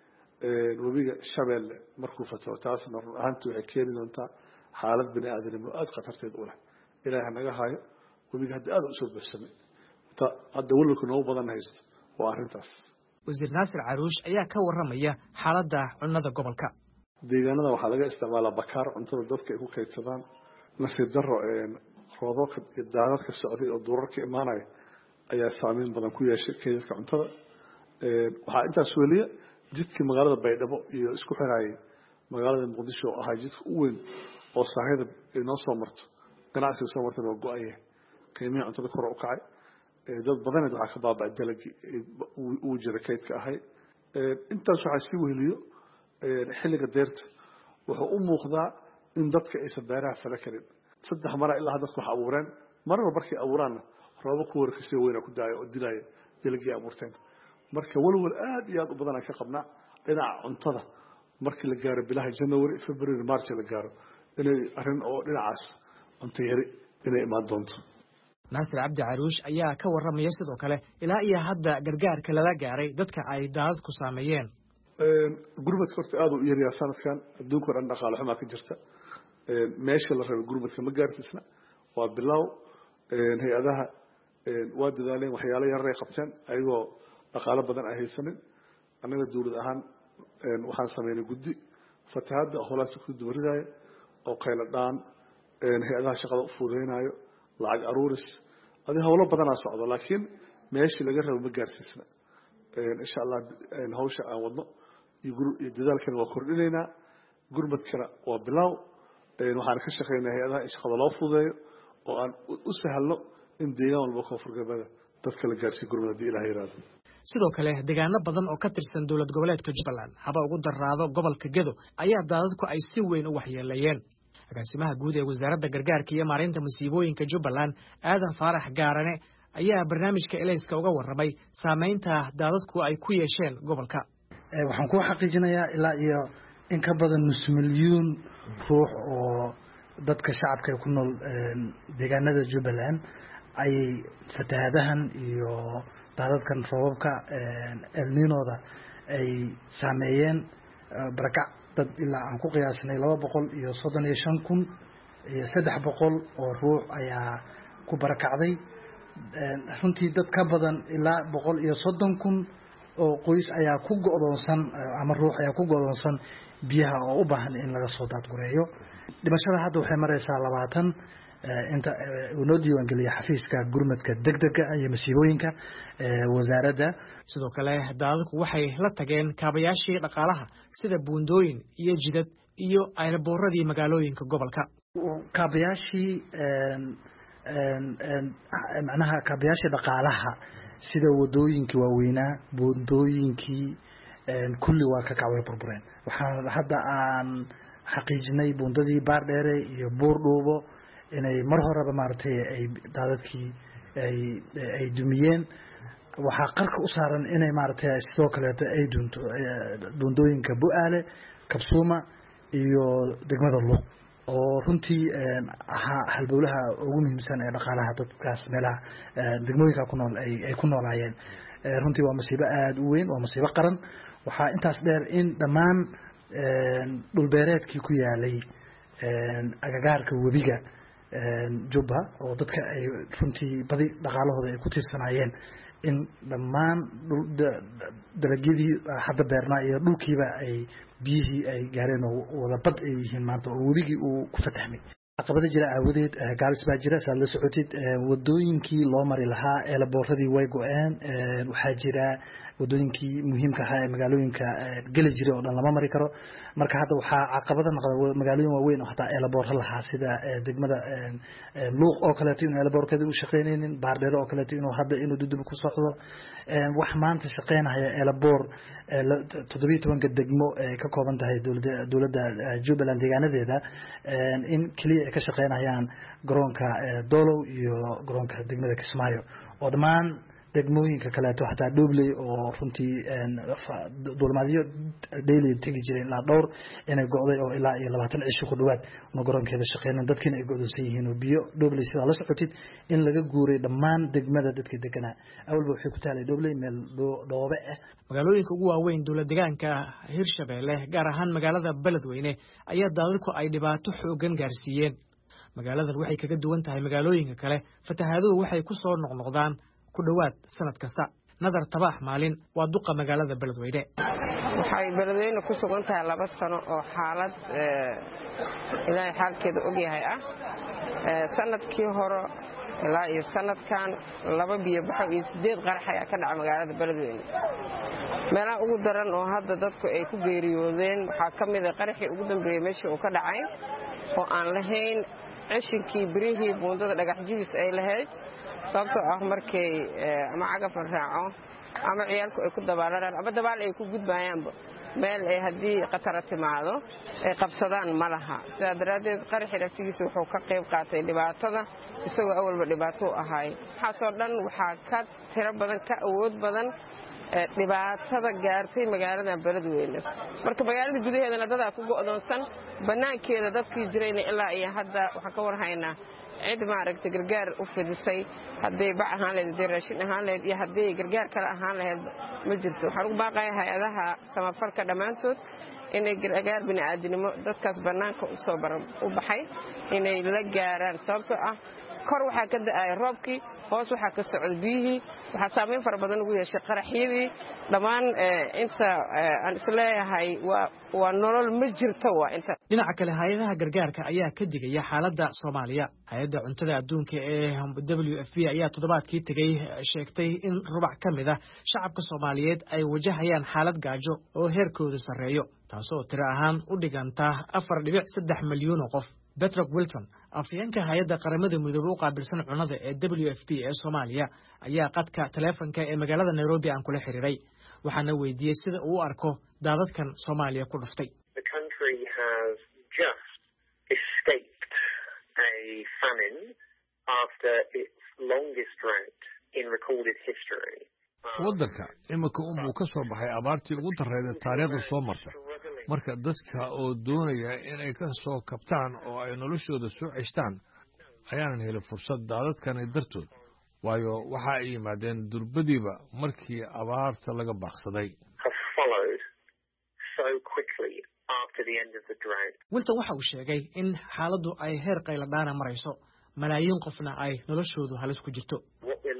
webiga shabeelle markuu fataho taasna run ahaantii waxay keeni doontaa xaalad bini aadanimo aada khatarteed u leh ilaahay naga haayo webiga hadda aada usoo buuxsamay hadda walwalka noogu badan haysto waa arrintaas wasiir naasir caruush ayaa ka warramaya xaaladda cunnada gobolka deegaanada waxaa laga isticmaalaa bakaar cuntada dadka ay ku kaydsadaan nasiib daro roobabka iyo daadadka socday oo duurarka imaanaya ayaa saameyn badan ku yeeshay kaydadka cuntada waxaa intaas weliya jidkii magaalada baydhabo iyo isku xiraayay magaalada muqdisho oo ahaa jidka u weyn oo saahida ay noo soo marto ganacsiga soo martana waa go-aya qiimihii cuntada kor u kacay dad badaneed waxaa ka baaba'ay dalagii uu jira kaydka ahay intaas waxaa sii weheliyo xilliga deerta wuxuu u muuqdaa in dadka aysan beeraha fala karin saddex mara ilaa dadku wax abuureen maraba markay abuuraanna roobo ku warkasii weyna ku daaya oo dilaya dalagii abuurteen marka walwal aad iyo aad u badan aan ka qabnaa dhinaca cuntada markii la gaaro bilaha january february march la gaaro inay arrin oo dhinacaas cunto yari inay imaan doonto naasir cabdi caruush ayaa ka warramaya sidoo kale ilaa iyo hadda gargaarka lala gaaray dadka ay daadadku saameeyeen gurmadka horta aada u yaryaa sanadkan adduunka o dhan dhaqaale xumaa ka jirta meesha la rabay gurmadka ma gaarsiisna waa bilow hay-adaha waa dadaaleen waxyaalo yaray qabteen ayagoo dhaqaalo badan ay haysanin annaga dawlad ahaan waxaan sameynay guddi fatahaadda holaasi ku dubaridaayo oo qaylo dhaan hay-adaha shaqada u fuudeynayo lacag aruuris adi hawlo badanaa socdo laakiin meeshii laga rabo ma gaarsiisna insha allah hawsha aan wadno iyo dadaalkana waa kordhinaynaa gurmadkana waa bilow waxaan ka shaqeynaa hay-adaha in shaqada loo fududeeyo oo aan u sahalno in deegaan walba koonfur galbeeda dadka la gaarsiiyo gurmad haddii ilaha yiraahdo sidoo kale deegaano badan oo ka tirsan dowlad goboleedka jubbaland haba ugu daraado gobolka gedo ayaa daadadku ay si weyn u waxyeeleeyeen agaasimaha guud ee wasaaradda gargaarka iyo maareynta musiibooyinka jubbaland aadan faarax gaarane ayaa barnaamijka elayska uga warramay saameynta daadadku ay ku yeesheen gobolka waxaan ku xaqiijinayaa ilaa iyo in ka badan nus milyuun ruux oo dadka shacabka ee ku nool deegaanada jubbaland ayay fatahaadahan iyo daadadkan roobabka elninooda ay saameeyeen barakac dad ilaa aan ku qiyaasnay laba boqol iyo soddon iyo shan kun iyo saddex boqol oo ruux ayaa ku barakacday runtii dad ka badan ilaa boqol iyo soddon kun oo qoys ayaa ku go'doonsan ama ruux ayaa ku go'doonsan biyaha oo u baahan in laga soo daadgureeyo. dhimashada hadda waxay maraysaa labaatan inta uu noo diiwaan geliyay xafiiska gurmadka degdega iyo masiibooyinka wasaaradda. sidoo kale daadadku waxay la tageen kaabayaashii dhaqaalaha sida buundooyin iyo jidad iyo ayrbooradii magaalooyinka gobolka. kaabayaashii macnaha kaabayaashii dhaqaalaha sida wadooyinkii waaweynaa buundooyinkii kulli waa ka kacway burbureen. waxaan hadda aan xaqiijinay buundadii baardheere iyo buurdhuubo inay mar horeba maaragtay ay daadadkii ay ay dumiyeen. waxaa qarka u saaran inay maaragtay sidoo kaleeto ay dunto buundooyinka Bu'aale, Kabsuuma iyo degmada Luuq oo runtii ahaa halbowlaha ugu muhiimsan ee dhaqaalaha dadkaas meelaha degmooyinka ku nool ay ay ku noolaayeen. runtii waa masiibo aad u weyn, waa masiibo qaran. waxaa intaas dheer in dhammaan dhulbeereedkii ku yaalay agagaarka webiga Jubba oo dadka ay runtii badi dhaqaalahooda ay ku tiirsanaayeen in dhammaan dalagyadii hadda beernaa iyo dhulkiiba ay biyihii ay gaareen oo wada bad ay yihiin maanta oo webigii uu ku fatahmay. caqabada jira aawadeed gaalis baa jira saad la socotid wadooyinkii loo mari lahaa eelabooradii way go-een. waxaa jira wadooyinkii muhiimka ahaa ee magaalooyinka geli jiray oo dhan lama mari karo. marka hadda waxaa caqabada noqda magaalooyin waaweyn oo hataa eelaboor lahaa sida degmada Luuq oo kaleeto inuu eelaboorkeeda u shaqeynaynin, Baardheere oo kaleeto inuu hadda inuu dudub ku socdo. wax maanta shaqeynaya eelaboor toddobiyo tobanka degmo ee ka kooban tahay dowladda dowladda Jubbaland deegaanadeeda in kaliya ay ka shaqeynayaan garoonka Doolow iyo garoonka degmada Kismaayo oo dhammaan degmooyinka kaleeto hataa Dhobley oo runtii duulimaadyo daily tegi jiray ilaa dhowr inay go'day oo ilaa iyo labaatan cisho ku dhawaad una garoonkeeda shaqeynayaan dadkiina ay go'doonsan yihiin oo biyo Dhobley sidaa la socotid in laga guuray dhammaan degmada dadkii deganaa. awalba waxay ku taalay Dhobley meel dhoobe ah. magaalooyinka ugu waaweyn dowlad deegaanka Hirshabelle gaar ahaan magaalada Beledweyne ayaa daadadku ay dhibaato xoogan gaarsiiyeen. magaaladan waxay kaga duwan tahay magaalooyinka kale, fatahaaduhu waxay ku soo noqnoqdaan ku dhawaad sanad kasta. Nadar Tabax Maalin waa duqa magaalada Beledweyne. waxay Beledweyne ku sugan tahay laba sano oo xaalad ilaahay xaalkeeda og yahay ah. sanadkii hore ilaa iyo sanadkan laba biyo baxo iyo sideed qarax ayaa ka dhacay magaalada Beledweyne. meelaha ugu daran oo hadda dadku ay ku geeriyoodeen waxaa ka mid ah qaraxii ugu dambeeyay meeshii uu ka dhacay oo aan lahayn cishinkii birihii buundada dhagax jibis ay lahayd. sababtoo ah markay ama cagaf raaco ama ciyaalku ay ku dabaalaan ama dabaal ay ku gudbayaanba meel ay haddii khatar timaado ay qabsadaan ma laha. sidaa daraaddeed qaraxii naftigiisa wuxuu ka qayb qaatay dhibaatada isagoo awalba dhibaato ahay. waxaasoo dhan waxaa ka tiro badan ka awood badan dhibaatada gaartay magaalada Beledweyne. marka magaalada gudaheedana dad ku go'doonsan, banaankeeda dadkii jirayna ilaa iyo hadda waxaan ka warhaynaa cid maaragtay gargaar u fidisay hadday bac ahaan lahayd, hadday raashin ahaan lahayd iyo hadday gargaar kale ahaan lahayd ma jirto. waxaan ugu baaqayaa hay-adaha samafalka dhammaantood inay gargaar bini'aadinimo dadkaas bannaanka u soo u baxay inay la gaaraan. sababtoo ah kor waxaa ka da'ay roobkii, hoos waxaa ka socday biyihii, waxaa saameyn fara badan ugu yeeshay qaraxyadii. dhammaan inta aan isleeyahay waa waa nolol ma jirto waa inta. dhinaca kale hay-adaha gargaarka ayaa ka digaya xaaladda Soomaaliya. hay-adda cuntada adduunka ee W F P ayaa toddobaadkii tegay sheegtay in rubac ka mid ah shacabka Soomaaliyeed ay wajahayaan xaalad gaajo oo heerkoodu sarreeyo, taasoo tiro ahaan u dhiganta afar dhibic saddex milyan oo qof. Patrick Wilton, afhayeenka hay-adda qaramada midoobay u qaabilsan cunnada ee W F P ee Soomaaliya, ayaa qadka taleefanka ee magaalada Nairobi aan kula xiriiray. waxaana weydiiyey sida uu u arko daadadkan Soomaaliya ku dhuftay. The country has just escaped a famine after its longest drought in recorded history. waddanka imika unbuu ka soo baxay abaartii ugu darreeday taariikhda soo marta. marka dadka oo doonaya inay ka soo kabtaan oo ay noloshooda soo ceshtaan ayaanan helin fursad daadadkani dartood, waayo waxa ay yimaadeen durbadiiba markii abaarta laga baaqsaday. Wilton waxa uu sheegay in xaaladdu ay heer qayladhaana marayso, malaayiin qofna ay noloshoodu halis ku jirto. What we're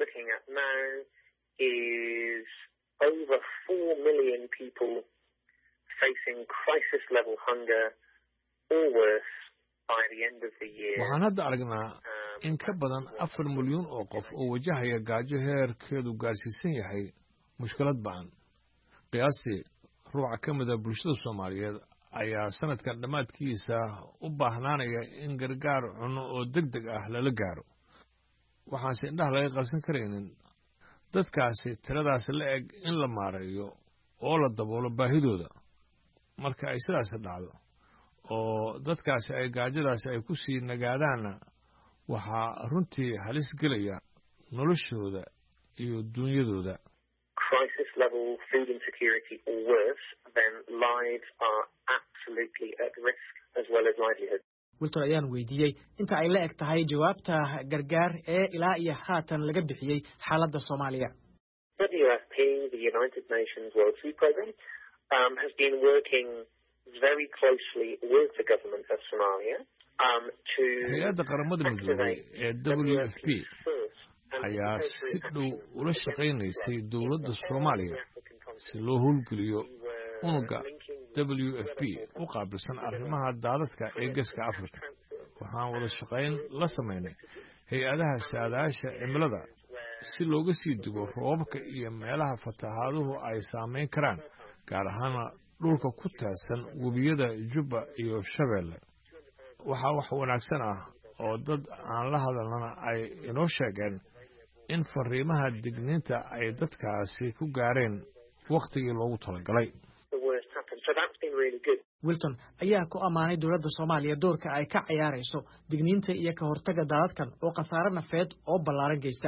is over four million people facing crisis-level hunger or worse by the end of the year. waxaan hadda aragnaa in ka badan afar milyan oo qof oo wajahaya gaajo heerkeedu gaarsiisan yahay mushkilad ba'an. qiyaastii ruuxa ka mid ah bulshada Soomaaliyeed ayaa sanadkan dhammaadkiisa u baahnaanaya in gargaar cunno oo degdeg ah lala gaaro. waxaanse indhaha laga qarsan karaynin dadkaasi tiradaasi la eg in la maareeyo oo la daboolo baahidooda. marka ay sidaas dhacdo oo dadkaasi ay gaajadaasi ay ku sii nagaadaanna waxaa runtii halis gelaya noloshooda iyo dunyadooda. Crisis level food insecurity or worse, then lives are absolutely at risk as well as livelihood. Wilton ayaan weydiiyey inta ay la eg tahay jawaabta gargaar ee ilaa iyo haatan laga bixiyey xaaladda Soomaaliya. W F P, the United Nations World Food Programme, um, has been working very closely with the government of Somalia um, to hay'adda qaramada midoobay ee W F P ayaa si dhow ula shaqaynaysay dowladda Soomaaliya si loo howlgeliyo unuga W F P u qaabilsan arrimaha daadadka ee Geeska Afrika. waxaan wada shaqayn la sameynay hay'adaha saadaasha cimilada si looga sii digo roobabka iyo meelaha fatahaaduhu ay saameyn karaan, gaar ahaan dhulka ku taasan webiyada Juba iyo Shabeelle. waxaa wax wanaagsan ah oo dad aan la hadalnana ay inoo sheegeen in fariimaha digniinta ay dadkaasi ku gaareen waqtigii loogu talagalay. Wilton ayaa ku ammaanay dowladda Soomaaliya doorka ay ka ciyaarayso digniinta iyo ka hortagga daadadkan oo khasaare nafeed oo ballaaran geysta.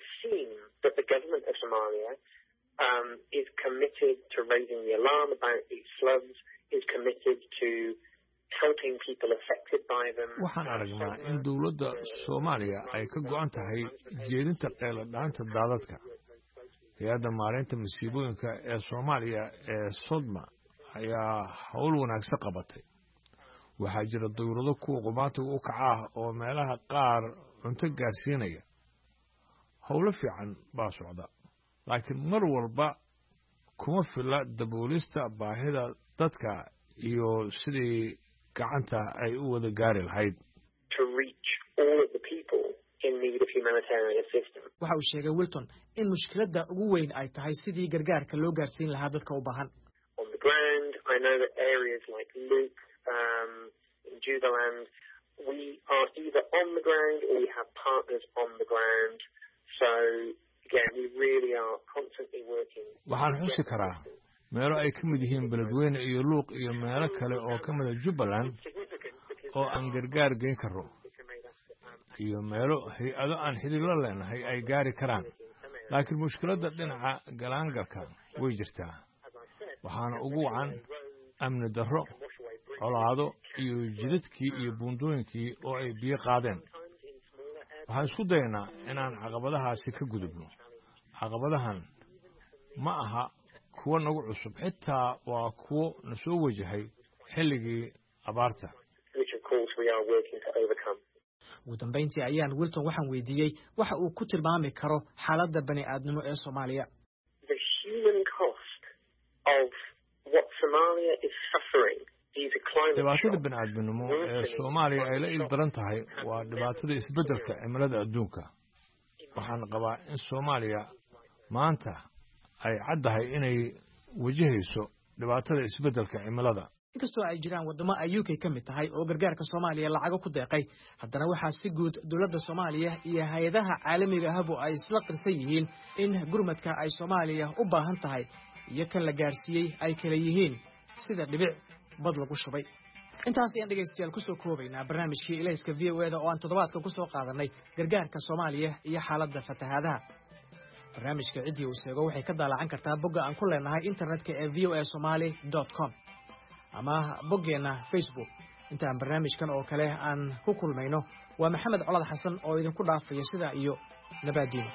Um, is committed to raising the alarm about these floods, is committed to helping people affected by them. waxaan aragnaa in dowladda Soomaaliya ay ka go'an tahay jeedinta qeeladhaanta daadadka. hay'adda maareynta masiibooyinka ee Soomaaliya ee Sodma ayaa hawl wanaagsan qabatay. waxaa jira dowlado kuwa qumaatiga u kaca ah oo meelaha qaar cunto gaarsiinaya. howlo fiican baa socda, laakiin mar walba kuma filla daboolista baahida dadka iyo sidii gacanta ay u wada gaari lahayd. waxa uu sheegay Wilton in mushkiladda ugu weyn ay tahay sidii gargaarka loo gaarsiin lahaa dadka u baahan. On the ground, I know that areas like Luke, um, in Jubaland, we are either on the ground or we have partners on the ground. So again, we really are constantly working. waxaan xusi karaa meelo ay ka mid yihiin beledweyne iyo luuq iyo meelo kale oo ka mid ah Jubaland oo aan gargaar geyn karo, iyo meelo hay'ado aan xiriir la leenahay ay gaari karaan. laakiin mushkiladda dhinaca galaangalka way jirtaa. waxaana ugu wacan amni darro, colaado iyo jidadkii iyo buundooyinkii oo ay biyo qaadeen. waxaan isku daynaa inaan caqabadahaasi ka gudubno. caqabadahan ma aha kuwa nagu cusub, xitaa waa kuwo na soo wajahay xilligii abaarta. ugu dambayntii ayaan Wilton waxaan weydiiyey waxa uu ku tilmaami karo xaaladda bani aadnimo ee Soomaaliya. dhibaatada bani aadminimo ee Soomaaliya ay la ildaran tahay waa dhibaatada isbeddelka cimilada adduunka. waxaan qabaa in Soomaaliya maanta ay caddahay inay wajahayso dhibaatada isbeddelka cimilada. inkastoo ay jiraan wadamo ay U K ka mid tahay oo gargaarka Soomaaliya lacago ku deeqay, haddana waxaa si guud dowladda Soomaaliya iyo hay'adaha caalamiga ahba ay isla qirsan yihiin in gurmadka ay Soomaaliya u baahan tahay iyo kan la gaarsiiyey ay kala yihiin sida dhibic bad lagu shubay. intaas ayaan dhegaystayaal ku soo koobaynaa barnaamijkii Ilayska V O A da oo aan toddobaadka ku soo qaadanay gargaarka Soomaaliya iyo xaaladda fatahaadaha. barnaamijka cidii uu sheego waxay ka daalaacan kartaa bogga aan ku leenahay internetka ee v o a somali dot com ama boggeena Facebook. intaan barnaamijkan oo kale aan ku kulmayno waa Maxamed Colad Xasan oo idinku dhaafaya sida iyo nabadiina.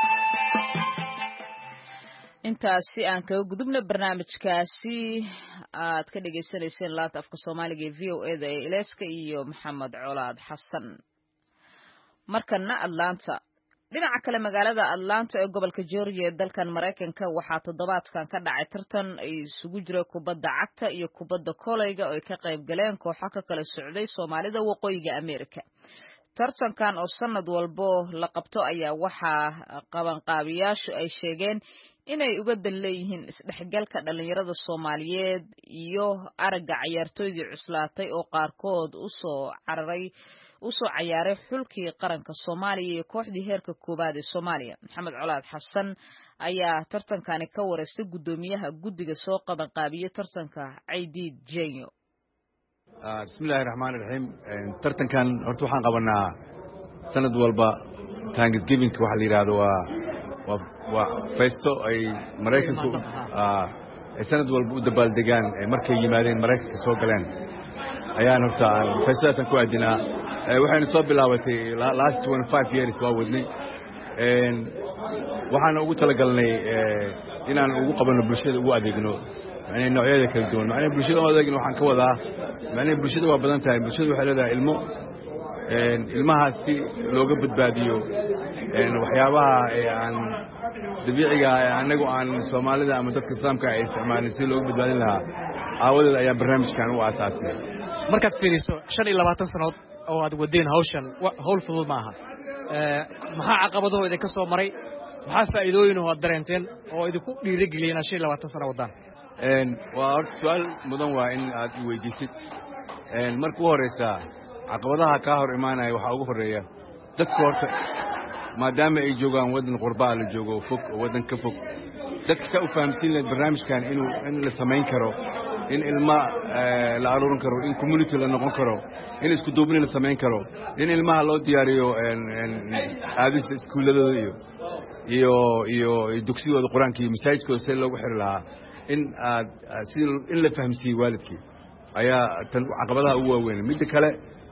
intaasi aan kaga gudubna barnaamijkaasi aad ka dhagaysanayseen laanta afka Soomaaliga ee V O A da ee Ileeska iyo Maxamed Colaad Xasan. Markana Atlanta. Dhinaca kale magaalada Atlanta ee gobolka Georgia ee dalkan Mareykanka waxaa toddobaadkan ka dhacay tartan ay isugu jira kubadda cagta iyo kubadda kolayga oo ay ka qayb galeen kooxo ka kala socday Soomaalida waqooyiga Ameerika. Tartankan oo sanad walba la qabto ayaa waxaa qabanqaabiyaashu ay sheegeen inay uga dan leeyihiin isdhexgalka dhalinyarada Soomaaliyeed iyo aragga ciyaartooydii cuslaatay oo qaarkood u soo cararay u soo ciyaaray xulkii qaranka Soomaaliya iyo kooxdii heerka koobaad ee Soomaaliya. Maxamed Colaad Xasan ayaa tartankani ka wareystay gudoomiyaha guddiga soo qabanqaabiyay tartanka Ciidid Jenyo. bismillaahi raxmaani raxiim tartankan horta waxaan qabanaa sanad walba Thanksgiving waxa la yiraahdo waa waa feesto ay Mareykanku ay sanad walba u dabaaldegaan markay yimaadeen Mareykanka soo galeen ayaan horta feestadaas ku aadinaa waxayna soo bilaabatay last twenty-five years waa wadnay waxaan ugu talagalnay inaan ugu qabano bulshada ugu adeegno يعني نوعية كالدون يعني برشيد ما ذاك نوحن كوضع يعني برشيد هو بدن تاعي برشيد وحلا ده علمه علمها هستي لو قبض باديو وحيابها عن طبيعي يعني نجو عن الصومالي ده متذكر الإسلام كعيس ما نسيل لو قبض بادين لها أول الأيام برنامج كان هو أساسي مركز فيريسو شن إلا بعد سنوات أو هاد ودين هوشن هول فضول معها محا عقبضه إذا كسر مري محا فائدوين هو الدرينتين أو إذا كل رجلين شيء إلا بعد سنة ودان een waa su'aal mudan waa in aad weydiisid een markuu horeysa caqabadaha ka hor imaanaya waxa ugu horeeya dadka horta maadaama ay joogaan wadan qurbaa la joogo fog wadan ka fog dadka u fahamsiin leh barnaamijkan inuu in la sameyn karo in ilma la aruurin karo in community la noqon karo in isku duubni la sameyn karo in ilmaha loo diyaariyo een aadis iskuuladooda iyo iyo iyo dugsigooda quraanka iyo masaajidkooda si loogu xiri lahaa in aad si in la fahamsiyo waalidkii ayaa tan caqabadaha ugu waaweyn mid kale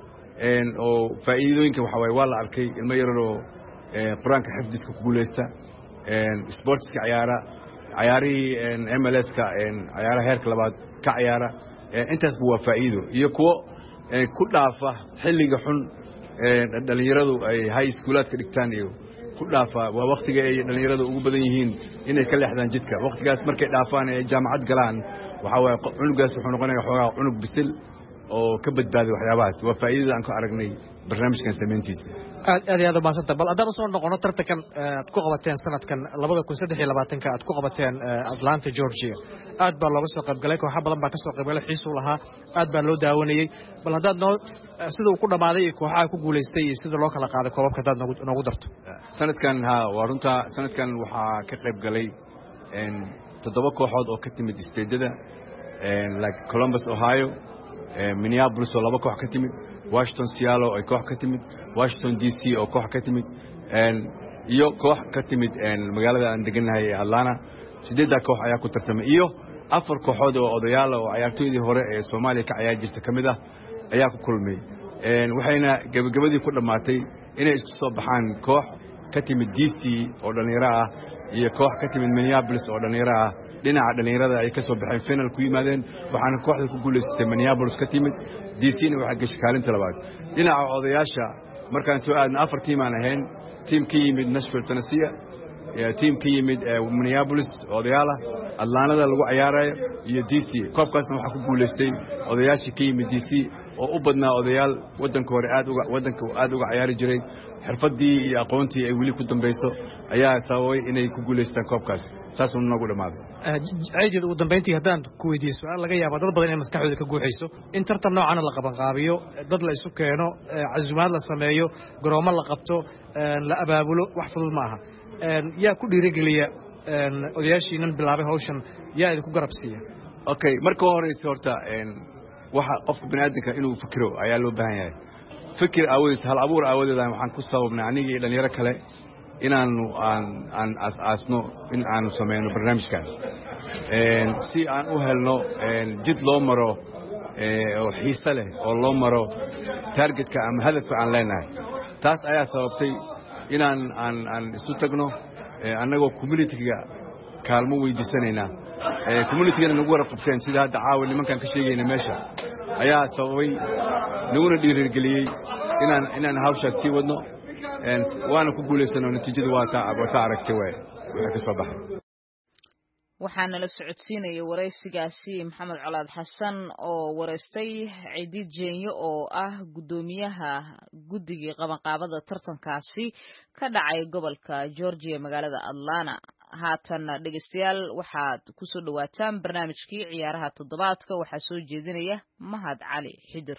een oo faa'iidooyinka waxa way waa la arkay ilmo yaroo quraanka xifdiska ku guuleysta een sportska ciyaara ciyaari een M L S ka een ciyaara heerka labaad ka ciyaara intaas waa faa'iido iyo kuwa ku dhaafa xilliga xun ee dhalinyaradu ay high schoolaadka dhigtaan iyo ku dhaafa waa waqtiga ay dhalinyaradu ugu badan yihiin inay ka leexdaan jidka waqtigaas markay dhaafaan ay jaamacad galaan waxa way cunugaas wuxuu noqonayaa xogaa cunug bisil oo ka badbaado waxyaabahaas waa faa'iidada aan ku aragnay barnaamijkan sameyntiisa aad aad aad ma santa bal adaba soo noqono tartankan aad ku qabateen sanadkan laba kun saddex iyo labaatan ka aad ku qabateen Atlanta Georgia aad baa looga soo qayb galay koox badan baa ka soo qayb galay xiisu lahaa aad baa loo daawanayay bal hadaad noo sida uu ku dhamaaday kooxaha ku guuleystay iyo sida loo kala qaaday koobabka hadaad noogu darto sanadkan ha waa runta sanadkan waxaa ka qayb galay een toddoba kooxood oo ka timid isteedada een like Columbus Ohio Minneapolis oo laba koox ka timid Washington Seattle oo koox ka timid Washington D C oo koox ka timid een iyo koox ka timid een magaalada aan deganahay Atlanta sideedda koox ayaa ku tartamay iyo afar kooxood oo odayaal oo ciyaartooydii hore ee Soomaaliya ka ciyaar jirtay kamid ah ayaa ku kulmay een waxayna gabagabadii ku dhamaatay inay isku soo baxaan koox ka timid D C oo dhalinyaro ah iyo koox ka timid Minneapolis oo dhalinyaro ah dhinaca dhalinyarada ay ka soo baxeen final ku yimaadeen waxaana kooxda ku guuleysatay Minneapolis ka timid D C na waxa gashay kaalinta labaad dhinaca odayaasha markaan soo aadna afar tiim aan ahayn tiim ka yimid Nashville Tennessee iyo tiim ka yimid Minneapolis odayaal ah Atlanta lagu ciyaarayo iyo D C koobkaasna waxa ku guuleystay odayaashii ka yimid D C oo u badnaa odayaal wadanka hore aad uga wadanka aad uga ciyaari jiray xirfadii iyo aqoontii ay wali ku dambayso ayaa sababay inay ku guuleystaan koobkaas saas uu nagu dhamaaday ciidid ugu dambeyntii haddaan ku weydiiyo su'aal laga yaabo dad badan inay maskaxdooda ka guuxayso in tartan noocan la qaban qaabiyo dad la isu keeno casuumaad la sameeyo garoomo la qabto la abaabulo wax fudud ma aha yaa ku dhiirigeliya odayaashiinan bilaabay hawshan yaa idinku garabsiiya okay marka horeysa horta waxa qofka bini'aadamka inuu fikiro ayaa loo baahan yahay fikir awoodis hal abuur awoodeeda waxaan ku sababnay aniga iyo dhalinyaro kale inaanu aan aan aasno in aanu sameeyno barnaamijkan een si aan u helno een jid loo maro ee oo xiiso leh oo loo maro targetka ama hadafka aan leenahay taas ayaa sababtay inaan aan aan isu tagno anagoo community-ga kaalmo weydiisanayna communitygana nagu wara qabteen sida hadda caawa nimankan ka sheegayna meesha ayaa sababay naguna dhiirigeliyey inaan inaan hawshaas sii wadno waana ku guulaysano natiijada waa taa waa aragtay way waxa ka soo baxay waxaana la socodsiinaya waraysigaasi Maxamed Colaad Xasan oo wareystay Ciidid Jeenyo oo ah gudoomiyaha guddiga qabanqaabada tartankaasi ka dhacay gobolka Georgia magaalada Atlanta haatan dhageystayaal waxaad ku soo dhawaataan barnaamijkii ciyaaraha toddobaadka waxa soo jeedinaya Mahad Cali Xidir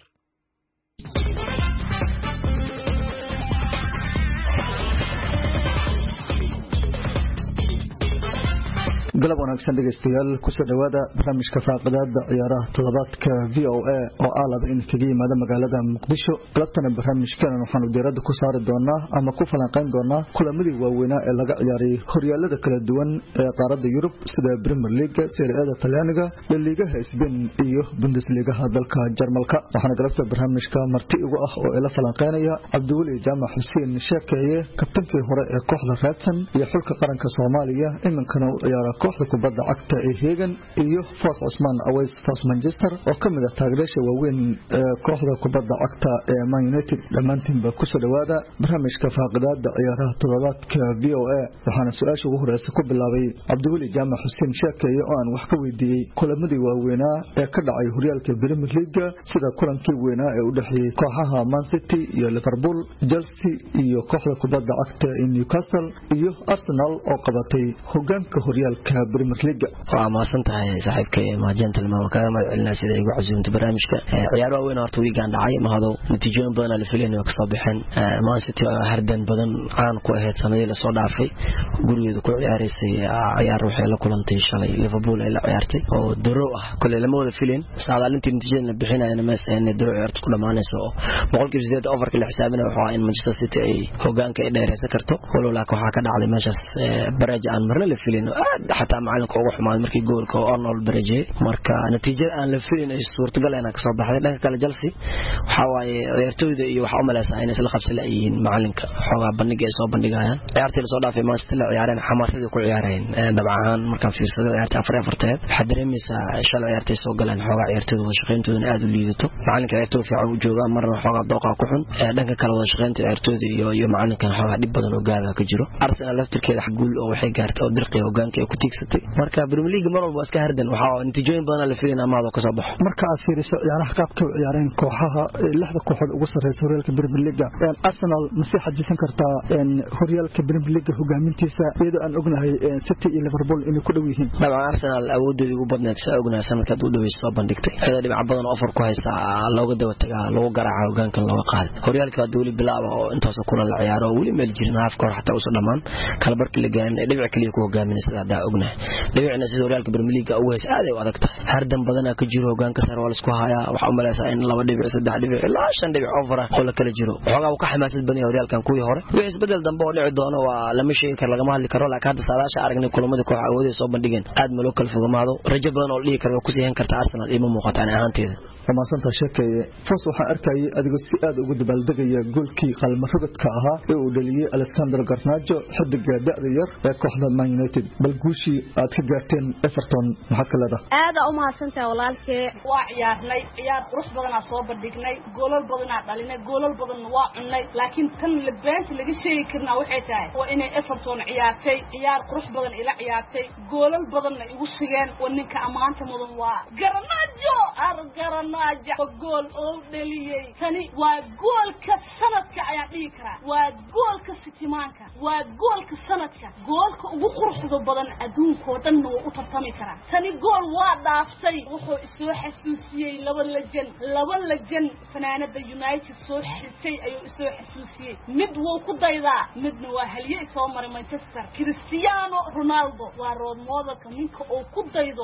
galab wanaagsan dhageystayaal ku soo dhawaada barnaamijka faaqadaada ciyaaraha toddobaadka V O A oo ah laba in kaga yimaada magaalada Muqdisho galabtana barnaamijkan waxaanu diiradda ku saari doonaa ama ku falanqeyn doonaa kulamadii waaweynaa ee laga ciyaaray horyaalada kala duwan ee qaaradda Yurub sida Premier League, Serie A Talyaaniga, La Liga Spain iyo Bundesliga dalka Jarmalka waxaana galabta barnaamijka marti ugu ah oo ila falanqeynaya Cabdiwali Jaamac Xuseen Sheekeeye kabtankii hore ee kooxda Raadsan iyo xulka qaranka Soomaaliya iminkana u ciyaara kooxda kubadda cagta ee Hegan iyo Foss Osman Aways Foss Manchester oo kamid ah taageerayaasha waaweyn ee kooxda kubadda cagta ee Man United dhamaantiinba ku soo dhawaada barnaamijka faaqadaada ciyaaraha toddobaadka V O A waxaana su'aasha ugu horeysa ku bilaabay Cabdiwali Jaamac Xuseen Sheekeeye oo aan wax ka weydiiyey kulamadii waaweynaa ee ka dhacay horyaalka Premier League sida kulankii weynaa ee u dhaxeeyay kooxaha Man City iyo Liverpool, Chelsea iyo kooxda kubadda cagta ee Newcastle iyo Arsenal oo qabatay hogaanka horyaalka Premier League waa maasantahay saaxiibkay ma gentleman ka ma cilna sida igu casuumta barnaamijka ciyaaro weyn horta weegan dhacay ma hado natiijooyin badan la filayay ka soo bixin Man City hardan badan aan ku ahayd sanadii la soo dhaafay gurigeedu ku ciyaareysay ciyaar waxay la kulantay shalay Liverpool ay la ciyaartay oo daro ah kulli lama wada filayn saadaalintii natiijada bixinayna ma sayn daro ciyaarta ku dhamaanayso boqolkiiba sideed overka la xisaabina waxa in Manchester City ay hogaanka ay dheereysan karto walaal waxa ka dhacay meeshaas baraj aan marna la filayn حتى معلنك ugu xumaad markii goolka oo Arnold Barajay marka natiijada aan la filayn ay suurtagal ah ka soo baxday dhanka kale Chelsea waxa waaye ciyaartooyda iyo waxa u maleysay inay isla qabsi laayiin macalinka xogaa bandhiga ay soo bandhigayaan ciyaartii la soo dhaafay Man City la ciyaareen xamaasadii ku ciyaareen dabcan markaan fiirsaday ciyaartii afar afarteed waxa dareemaysaa shalay ciyaartii soo galeen xogaa ciyaartooyda wada shaqeyntoodana aad u liidato macalinka ciyaartooy fiican u jooga marna xogaa dooqa ku xun dhanka kale wada shaqeynta ciyaartooyda iyo iyo macalinka xogaa dib badan oo gaada ka jiro Arsenal laftirkeeda guul oo waxay gaartay oo dirqi hogaanka ay ku tiigsatay marka Premier League mar walba iska hardan waxa natiijooyin badan la filayna ama ka soo baxo marka aad fiiriso ciyaaraha qaabka ciyaareen kooxaha lixda kooxood ugu sareysa horyaalka Premier League Arsenal ma sii xajisan kartaa in horyaalka Premier League hogaamintiisa iyadoo aan ognahay City iyo Liverpool inay ku dhow yihiin dabcan Arsenal awooddeedu ugu badneed sa ognahay sanadka u dhaweysay soo bandhigtay iyada dhibco badan oo afar ku haysta looga daba tagaa looga garaaca hogaanka looga qaaday horyaalka dawli bilaabo oo intaas ku la ciyaaro wali meel jirin half koox xataa u dhamaan kala barkii la gaarin dhibic kaliya ku hogaaminaysa daa ognahay dhibicna sida horyaalka Premier League oo wees aad ay u adag tahay hardan badan ka jiro hogaanka sare wala isku haya waxa u maleysay in laba dhibic saddex dhibic ilaa shan dhibic over oo la kala jiro xogaa uu ka xamaasad badan yahay horyaalkan kuwii hore wixii isbedel dambe oo dhici doono waa lama sheegi karo lagama hadli karo laakiin hadda saadaasha aragnay kulamada koox awood ay soo bandhigeen aad ma loo kala fogamaado rajo badan oo dhigi karo ku siihan karta Arsenal iyo muuqata aan ahaanteeda xamaasanta Sheekeeye Foss waxa arkay adigu si aad ugu dabaaldegaya goolkii qalma rugudka ahaa ee uu dhaliyay Alexander Garnacho xidiga da'da yar ee kooxda Man United bal guushii aad ka gaarteen Everton maxaa kala daa aad u mahadsantahay walaalkay waa ciyaarnay ciyaar qurux badan aan soo bandhignay goolal badan aan dhalinay goolal badan waa cunay laakiin tan labeent laga sheegi karna waxay tahay waa inay Everton ciyaartay ciyaar qurux badan ila ciyaartay goolal badan ay igu sigeen oo ninka amaanta mudan waa Garnacho ar Garnacho gool oo dhaliyay tani waa goolka sanadka ayaan dhigi karaa waa goolka sitimaanka waa goolka sanadka goolka ugu quruxda badan adduunka oo dhan oo u tartami kara tani gool waa dhaaftay wuxuu isoo xasuusiyay laba lajan laba lajan fanaanada United soo xirtay ayuu isoo xasuusiyay mid wuu ku daydaa midna waa haliyay soo maray Manchester Cristiano Ronaldo waa role model ninka oo ku daydo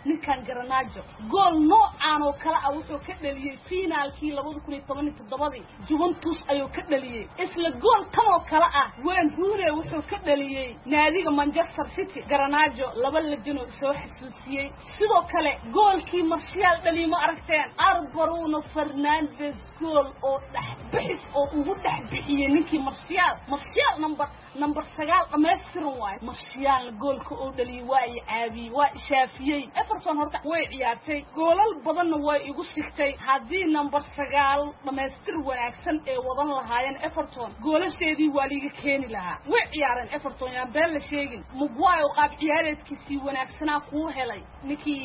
ninkan Garanajo gool noocaan oo kala ah wuxuu ka dhaliyay finaalkii laba kun iyo toban iyo toddoba Juventus ayuu ka dhaliyay isla gool kan oo kala ah Wayne Rooney wuxuu ka dhaliyay naadiga Manchester City Garanajo laba lajano soo xasuusiyay sidoo kale goolkii Martial dhaliyo ma aragteen Bruno Fernandes gool oo dhaxbixis oo ugu dhaxbixiyay ninkii Martial Martial number number sagaal dhameystiran waay Martial goolka oo dhaliyo waa caabi waa shaafiyay Everton horta way ciyaartay goolal badan way igu sigtay hadii number sagaal dhameystir wanaagsan ee wadan lahaayeen Everton goolasheedii waa liiga keeni lahaa way ciyaareen Everton yaa beel la sheegin Maguire qaab ciyaareedkiisii wanaagsanaa ku helay ninkii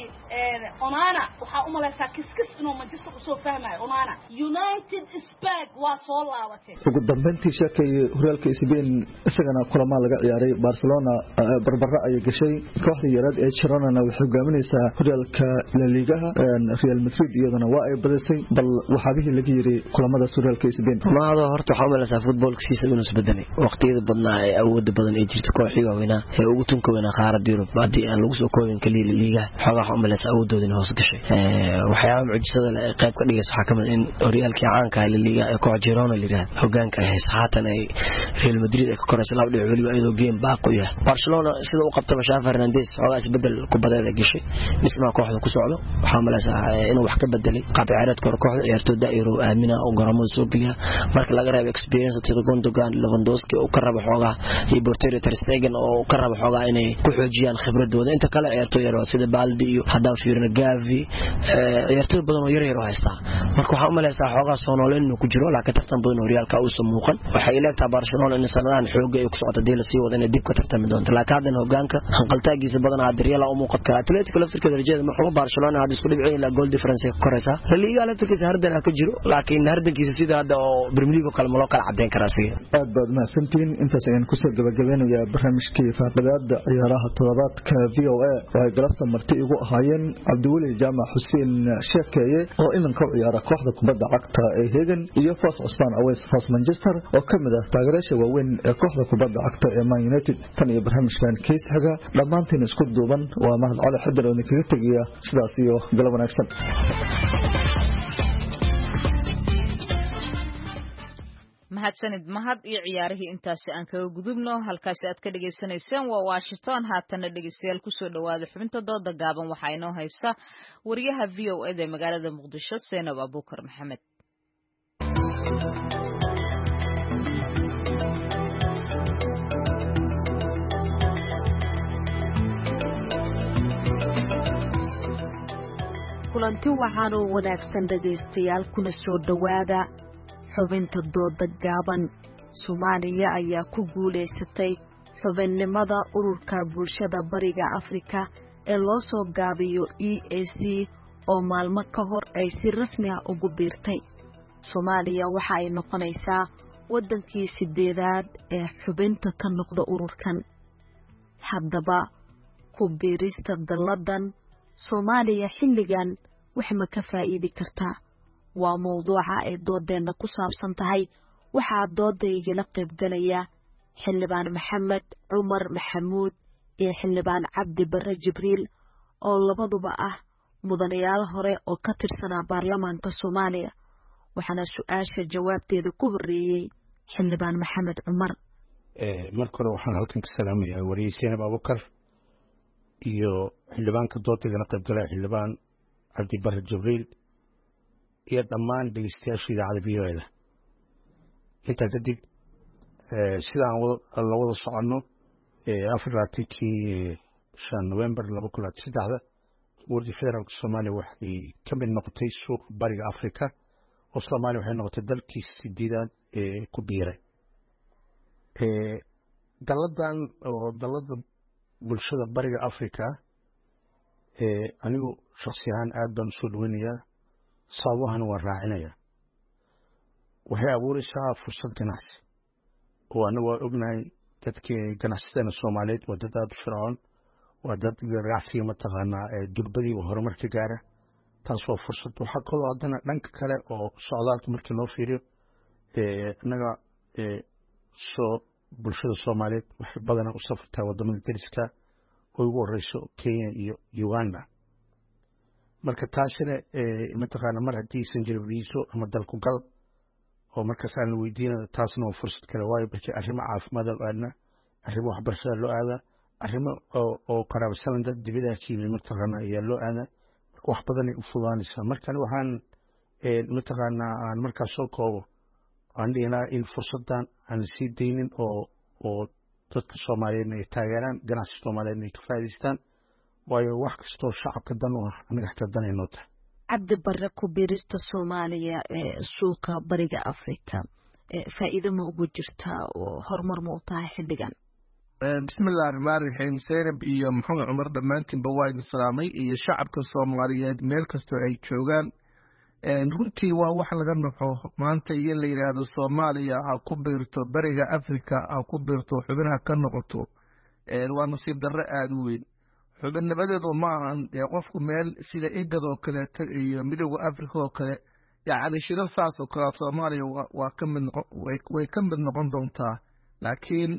Onana waxa u maleysaa kiskis inuu Manchester soo fahmay Onana United Spag waa soo laabatay ugu dambeyntii sheekay horyaalka Spain isagana kulamo laga ciyaaray Barcelona barbara ay gashay kooxda yarad ee Girona waxay hogaaminaysaa horyaalka La Liga Real Madrid iyadana waa ay badisay bal waxaabihii laga yiri kulamada horyaalka Spain maado horta waxa weelasa footballka siisa inuu isbedelay waqtiyada badnaa ee awood badan ee jirta kooxiga weena ee ugu tunka weena qaaradda Yurub baadii aan lagu soo koobin kaliya La Liga xogaha umaleysa awoodooda hoos gashay ee waxyaabo mucjisada ee qayb ka dhigaysa waxa kamid in horyaalka caanka La Liga ee koox Girona liraa hogaanka ay haatan ay Real Madrid ay ka korayso laba dhibic waliba iyadoo game baaqo yahay Barcelona sida uu qabtay Xavi Fernandes xogaa isbedel ku badeeda gashay dhismaha kooxda ku socdo waxa maleysa inuu wax ka bedelay qaab ciyaareedka kooxda ciyaartooyda Euro aamina oo garoomada soo galiya marka laga reebo experience sida Gundogan Lewandowski oo ka rabo xogaa iyo Porter Ter Stegen oo ka rabo xogaa inay ku xoojiyaan khibradooda inta kale ciyaartooyda sida Baldi iyo haddaan fiirino Gavi ciyaartooy badan oo yar yar oo haysta marka waxa maleysa xogaa Sonolen ku jiro laakiin tartan badan oo horyaalka uu soo muuqan waxay ilaa Barcelona in sanadaan xoog ay ku socota deela sii wada inay dib ka tartami doonto laakiin hadda hogaanka hanqaltaagiisa badan ah Real oo muuqad kara Atletico laftirkeeda rajada ma xumo Barcelona hadda isku dhibcay la goal difference ka koraysa La Liga laftirkeeda hardan ka jiro laakiin hardankiisa sida hadda oo Premier League kale ma loo kala cadeyn karaa siga aad baad ma santiin intaas ayaan ku soo gabagabeynayaa barnaamijkii faaqadaada ciyaaraha toddobaadka V O A oo ay galabta marti ugu ahaayeen Cabdiwali Jaamac Xuseen Sheekeye oo iminka u ciyaara kooxda kubadda cagta ee Hagen iyo Fos Osman Aweys Fos Manchester oo kamid ah taageerayaasha waaweyn ee kooxda kubadda cagta ee Man United tan iyo barnaamijkan kiis haga dhamaantiin isku duuban waa mahad cali xidar oo kaga tagaya sidaas iyo galab wanaagsan mahadsanid mahad iyo ciyaarihii intaasi aan kaga gudubno halkaas aad ka dhageysanayseen waa Washington haatana dhageystayaal ku soo dhawaada xubinta dooda gaaban waxa inoo haysta wariyaha V O A ee magaalada Muqdisho Seenab Abuukar Maxamed kulanti waxaan oo wanaagsan dhageystayaal kuna soo dhawaada xubinta dooda gaaban Soomaaliya ayaa ku guuleysatay xubinnimada ururka bulshada bariga Afrika ee loo soo gaabiyo E A C oo maalmo ka hor ay si rasmi ah ugu biirtay Soomaaliya waxa ay noqonaysaa wadankii sideedaad ee xubinta ka noqda ururkan haddaba ku biirista daladan Soomaaliya xilligan wax ma ka faa'iidi kartaa waa mowduuca ay doodeena ku saabsan tahay waxaa doodayga la qayb galaya xildhibaan Maxamed Cumar Maxamuud iyo xildhibaan Cabdi Barre Jibriil oo labaduba ah mudanayaal hore oo ka tirsanaa baarlamaanka Soomaaliya waxaana su'aasha jawaabteeda ku horeeyay xildhibaan Maxamed Cumar ee marka hore waxaan halkan ka salaamayaa wariyaysiina Abuukar iyo xildhibaanka doodayga la qayb galay xildhibaan Cabdi Barre Jibriil iyo dhammaan dhageystayaasha idaacada V O A da inta kadib sidaan la wada socono afar iyo labaatankii bisha November laba kun iyo saddex Dowladda Federaalka Soomaaliya waxay ka mid noqotay suuqa bariga Afrika oo Soomaaliya waxay noqotay dalkii sideedaad ee ku biiray daladan oo dalada bulshada bariga Afrika anigu shakhsi ahaan aad baan usoo dhaweynayaa sababahan waa raacinaya waxay abuuraysaa fursad ganacsi oo anagu waa ognahay dadkii ganacsatada Soomaaliyeed waa dad aad u fircoon waa dad ganacsiga mataqaanaa durbadii horumar ka gaara taas waa fursad waxaa kaloo haddana dhanka kale oo socdaalka markii loo fiiriyo innaga soo bulshada Soomaaliyeed waxay badanaa u safartaa wadamada dariska oo ugu horeyso Kenya iyo Uganda marka taasina mataqaana mar haddiisan jirin viiso ama dalku gal oo markaas aan la weydiinana taasna waa fursad kale waayo barke arrimo caafimaada loo aadna arrimo waxbarashada loo aadaa arrimo oo qaraabsanan dad dibidaa ka yimid mataqaana ayaa loo aadaa marka wax badanay u fudaanaysaa markan waxaan mataqaana aan markaas soo koobo aan dhihinaa in fursaddan aan la sii daynin oo oo dadka soomaaliyeedna ay taageeraan ganacsi soomaaliyeedna ay ka faa'idaystaan waayo wax kastoo shacabka dan u ah anaga xataa dan ay noo tahay cabdi barre ku biirista soomaaliya ee suuqa bariga afrika faa'iido ma ugu jirtaa oo horumar ma u tahay xilligan bismillahi raxmaani raxiim seynab iyo maxamed cumar dhammaantiinba waa idin salaamay iyo shacabka soomaaliyeed meel kastoo ay joogaan runtii waa wax laga naxo maanta iyo la yidhaahdo soomaaliya ha ku biirto bariga afrika ha ku biirto xubinaha ka noqoto waa nasiib darre aada u weyn xubinnimadeedu ma ahan dee qofku meel sida igad oo kaleeto iyo midowda afrika oo kale yacni shiro saas oo kale soomaaliya waa ka mid noqon way ka mid noqon doontaa laakiin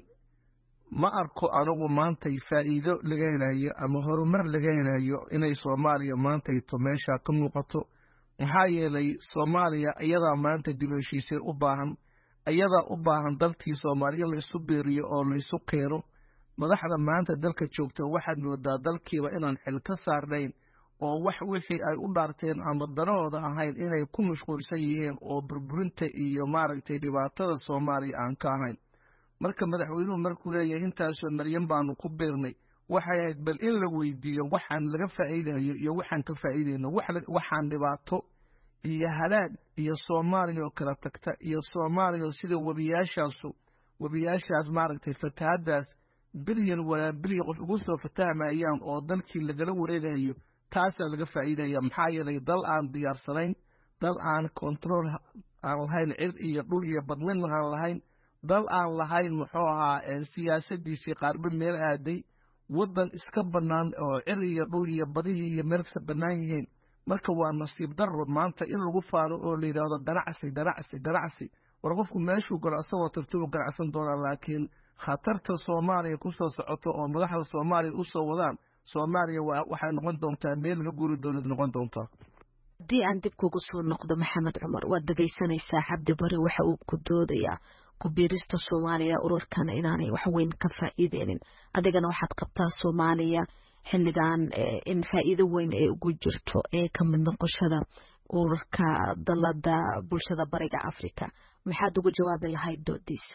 ma arko anigu maantay faa'iido laga helayo ama horumar laga helayo inay soomaaliya maantayto meesha ka muuqato maxaa yeelay soomaaliya iyadaa maanta dib u heshiisay u baahan iyadaa u baahan dalkii soomaaliya la isu beeriyo oo la isu keeno madaxda maanta dalka joogta waxaad moodaa dalkiiba inaan xil ka saarnayn oo wax wixii ay u dhaarteen ama danahooda ahayn inay ku mashquulsan yihiin oo burburinta iyo maaragtay dhibaatada soomaaliya aan ka ahayn marka madaxweynuhu markuu leeyahay intaasoo maryan baanu ku biirnay waxay ahayd bal in la weydiiyo waxaan laga faa'iidayo iyo waxaan ka faa'iidayno waxaan dhibaato iyo halaag iyo soomaaliya oo kala tagta iyo soomaaliya sida webiyaashaasu webiyaashaas maaragtay fatahaadaas bilyan walaa bilyan qof ugu soo fatahmayaan oo dalkii lagala wareegayo taasaa laga faa'iidaya maxaa yeelay dal aan diyaarsanayn dal aan control aan lahayn cir iyo dhul iyo badmin aan lahayn dal aan lahayn muxuu ahaa siyaasadiisii qaarba meel aaday waddan iska bannaan oo cir iyo dhul iyo badihii iyo meelkasta bannaan yihiin marka waa nasiib darro maanta in lagu faano oo la yidhaahdo ganacsi ganacsi ganacsi war qofku meeshuu galo asagoo tartibu ganacsan doonaa laakiin khatarta soomaaliya ku soo socoto oo madaxda soomaaliya u soo wadaan soomaaliya waxay noqon doontaa meel laga guuri doonad noqon doontaa haddii aan dib kugu soo noqdo maxamed cumar waad dhegaysanaysaa cabdi bare waxa uu ku doodayaa ku biirista soomaaliya ururkan inaanay wax weyn ka faa'iideynin adigana waxaad qabtaa soomaaliya xilligan in faa'iido weyn ay ugu jirto ee ka mid noqoshada ururka dalada bulshada bariga afrika maxaad ugu jawaabi lahayd doodiisa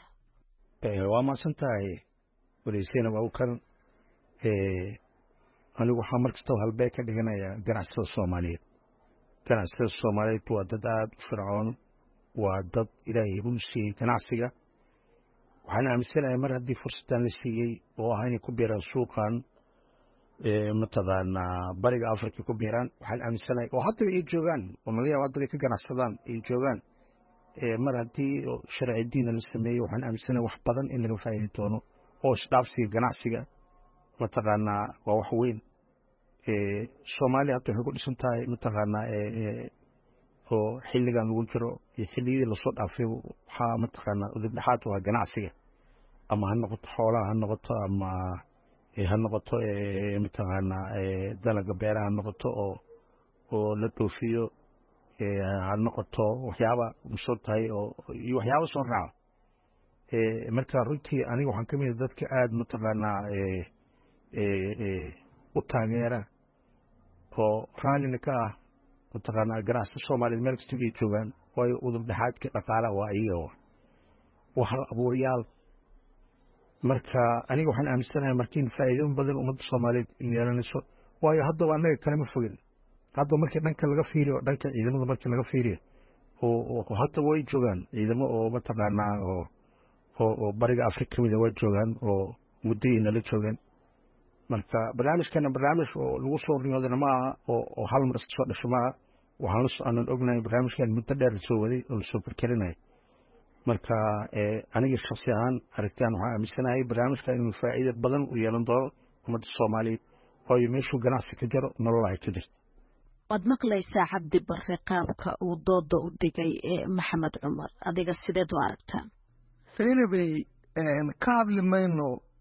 waa mahadsan tahay wareysiina waa u kan anigu waxaa mar kastaba halbee ka dhiganayaa ganacsatada soomaaliyeed ganacsatada soomaaliyeed waa dad aada u fircoon waa dad ilaahay buu siiyey ganacsiga waxaan aaminsanahay mar haddii fursaddan la siiyey oo ah inay ku biiraan suuqan mataqaanaa bariga afrika ku biiraan waxaan aaminsanahay oo haddaba ay joogaan oo laga yaabo haddaba ay ka ganacsadaan ay joogaan mar haddii sharci diina la sameeyey waxaan aaminsanahay wax badan in laga faa'iidi doono oo isdhaafsiga ganacsiga mataqaanaa waa wax weyn soomaaliya hadda waxay ku dhisan tahay mataqaanaa oo xilligan lagu jiro iyo xilliyadii lasoo dhaafay waxaa mataqaanaa udubdhexaad waa ganacsiga ama ha noqoto xoolaha ha noqoto ama ha noqoto mataqaanaa dalaga beeraha ha noqoto oo oo la dhoofiyo ha noqoto waxyaaba usoo tahay oo iyo waxyaaba soo raaco marka runtii aniga waxaan ka mid ah dadka aada mataqaanaa u taageera oo raallina ka ah mataqaanaa ganacsiga soomaaliyeed meel kasta ay joogaan waayo udubdhexaadka dhaqaalaha waa iyaga wax abuuryaal marka aniga waxaan aaminsanahay markiin faa'iido badan ummadda soomaaliyeed yeelanayso waayo haddaba annaga kalema fogin hadda markii dhanka laga fiiriyo dhanka ciidamada markii laga fiiriyo oo hadda way joogaan ciidamo oo mataqaanaa oo oo bariga afrika ka mida way joogaan oo muddayina la joogaan marka barnaamijkana barnaamij oo lagu soo riyoodana ma aha oo hal mar iska soo dhasho maaha waxaan la aanan ognahay barnaamijkan muddo dheer lasoo waday oo lasoo farkelinaya marka aniga shaksi ahaan aragtaan waxaan aaminsanahay barnaamijkan inuu faa'iido badan u yeelan doono ummadda soomaaliyeed waayo meeshuu ganacsi ka jiro nolol ay ka jirto waad maqlaysaa cabdi bare qaabka uu dooda u dhigay maxamed cumar adiga sideed u aragtaa saynabey ka hadli mayno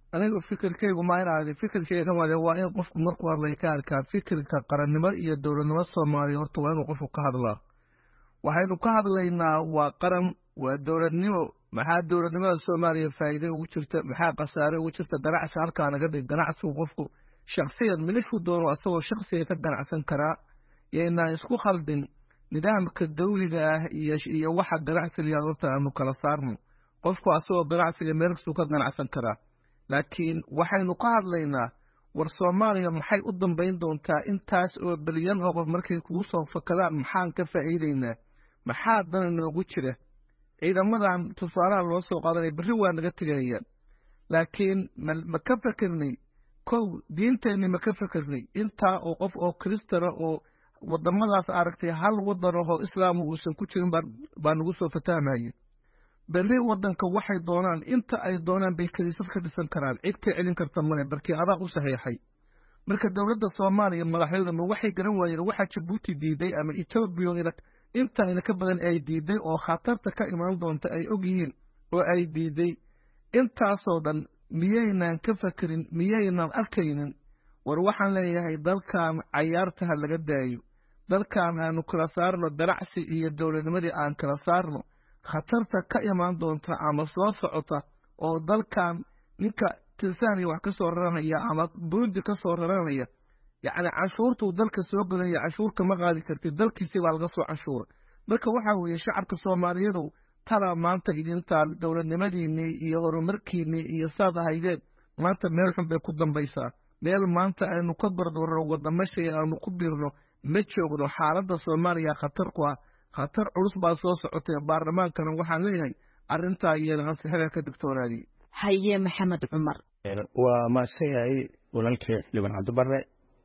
anigu fikirkaygu ma inaad fikirkayga wada waa in qofku markuu hadlay ka arkaa fikirka qarannimo iyo dowladnimo Soomaaliya horta waa inuu qofku ka hadlaa waxaynu ka hadlaynaa waa qaran waa dowladnimo maxaa dowladnimada Soomaaliya faa'iido ugu jirta maxaa qasaare ugu jirta ganacsi halka naga dhig ganacsigu qofku shakhsiyan milishu doono asagoo shakhsiga ka ganacsan karaa yeena isku khaldin nidaamka dawliga ah iyo iyo waxa ganacsiga horta aanu kala saarno qofku asagoo ganacsiga meelkiisu ka ganacsan karaa laakiin waxaynu ka hadlaynaa war Soomaaliya maxay u dambeyn doontaa intaas oo bilyan oo qof markay kugu soo fakadaan maxaan ka faa'iideynaa maxaa dan inoogu jira ciidamadan tusaalaha loo soo qaadanay berri waa naga tegayaan laakiin ma ka fikirnay kow diinteeni ma ka fikirnay intaa oo qof oo kristana oo wadamadaas aragtay hal wadan oo islaam uusan ku jirin baa nagu soo fatahmayay berri wadanka waxay doonaan inta ay doonaan bay kaniisad ka dhisan karaan cid ka celin karta male barkii adaa u saxiixay marka dowladda Soomaaliya madaxdeedu ma waxay garan waayeen waxa Djibouti diiday ama Ethiopia inta ayna ka badan ay diiday oo khatarta ka imaan doonta ay og yihiin oo ay diiday intaasoo dhan miyaynan ka fakirin miyaynan arkaynin war waxaan leeyahay dalkan cayaartaha laga daayo dalkan aanu kala saarno daracsi iyo dowladnimadii aan kala saarno khatarta ka imaan doonta ama soo socota oo dalkan ninka Tansaaniya wax ka soo raranaya ama Burundi ka soo raranaya يعني عشورته دلك سوق لي عشور كما قاعد كرتي دلك سوى القصو عشور دلك وحاول الشعب الصومالي يدو ترى ما أنت إذا أنت دولة نمدي إني يغرو مركي إني يصاد هيدات ما أنت ميرحم بيقدم بيسا ميل ما أنت أنو كبر دور وقدم مشي أنو كبر له متشوغلو حالة الصومالية خطر قوا خطر عرس باصوص عطي بارمان كانوا وحانيني أرنتا يلغس هذا الدكتورة دي هيا محمد عمر وما سيئي ولنك لبن عبد بري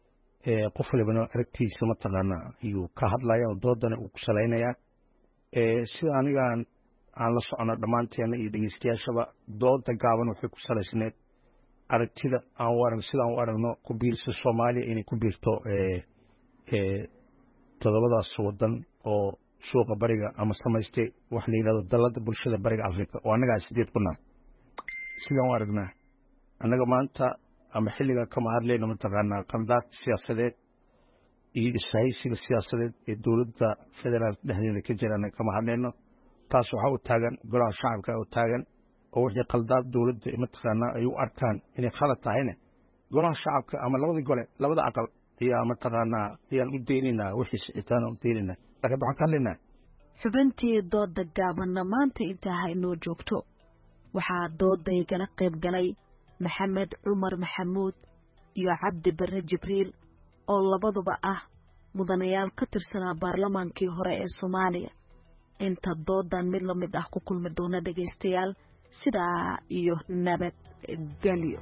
qof walibana aragtiisa ma taqaana ayuu ka hadlaya oo doodana uu ku salaynaya ee sida aniga aan la socono dhamaanteena iyo dhageystayaashaba dooda gaaban waxay ku salaysneed aragtida aan waran sida aan warano ku biirso Soomaaliya inay ku biirto ee ee todobadaas wadan oo suuqa bariga ama samaystay wax la yiraahdo dalada bulshada bariga Afrika oo anaga sideed kuna sidaan waragnaa anaga maanta ama xilliga kama hadlayno mataqaana qandaad siyaasadeed iyo isahaysiga siyaasadeed ee dowladda federaal dhexdeeda ka jirana kama hadlayno taas waxa uu taagan golaha shacabka oo taagan oo wixii qaldaad dowladda mataqaana ay u arkaan inay khalad tahayna golaha shacabka ama labada gole labada aqal ayaa mataqaana ayaan u deynina wixii sicitaan u deynina laga baxan kalina xubintii dooda gaabanna maanta inta haynoo joogto waxaa dooday gala qayb galay maxamed cumar maxamuud iyo cabdi barre jibriil oo labaduba ah mudanayaal ka tirsanaa baarlamaankii hore ee Soomaaliya inta doodan mid la mid ah ku kulmi doona dhageystayaal sidaa iyo nabad galyo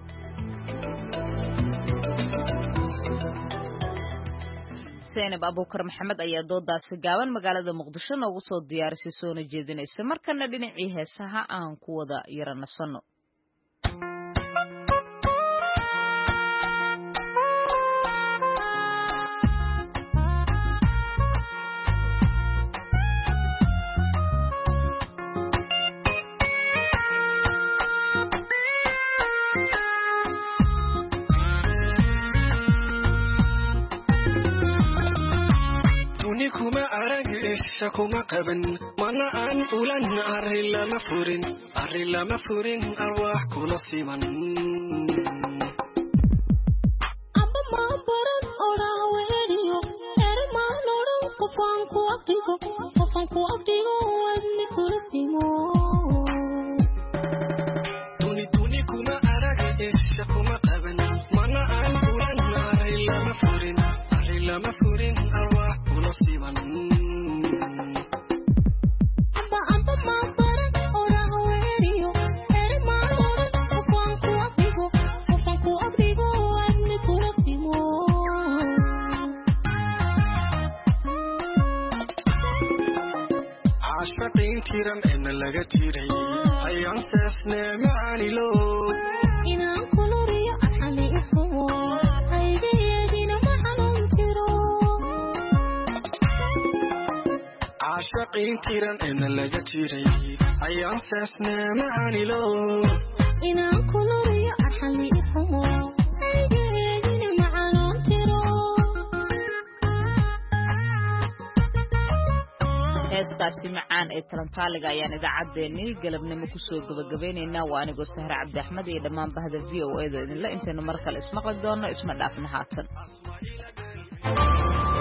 Zainab Abuukar Maxamed ayaa doodaasi gaaban magaalada Muqdisho noogu soo diyaarisay soona jeedinaysa markana dhinacii heesaha aan ku wada yaranasano شكوما قبن مانا أن أولان أرلا مفورين أرلا مفورين أرواح كل صيمن أبا ما برد أولا وهديو إرما نورو كفانكو أبديكو كفانكو أبديكو وزني كل صيمون توني توني كما أراك شكوما قبن مانا أن أولان أرلا مفورين أرلا مفورين أرواح كل صيمن tiran en laga tiray ayaan saasna maani loo inaan kuluriyo xali xumo aydeedina ma xanuun jiro aashaqin tiran en laga tiray ayaan saasna maani loo inaan kuluriyo xali heestaasi macaan ee talantaaliga ayaan idaacaddeenii galabnimo kusoo gabagabaynaynaa waa anigoo sahre cabdi axmed iyo dhammaan bahda v o a da idinla intaynu mar kale ismaqli doonno isma dhaafna haatan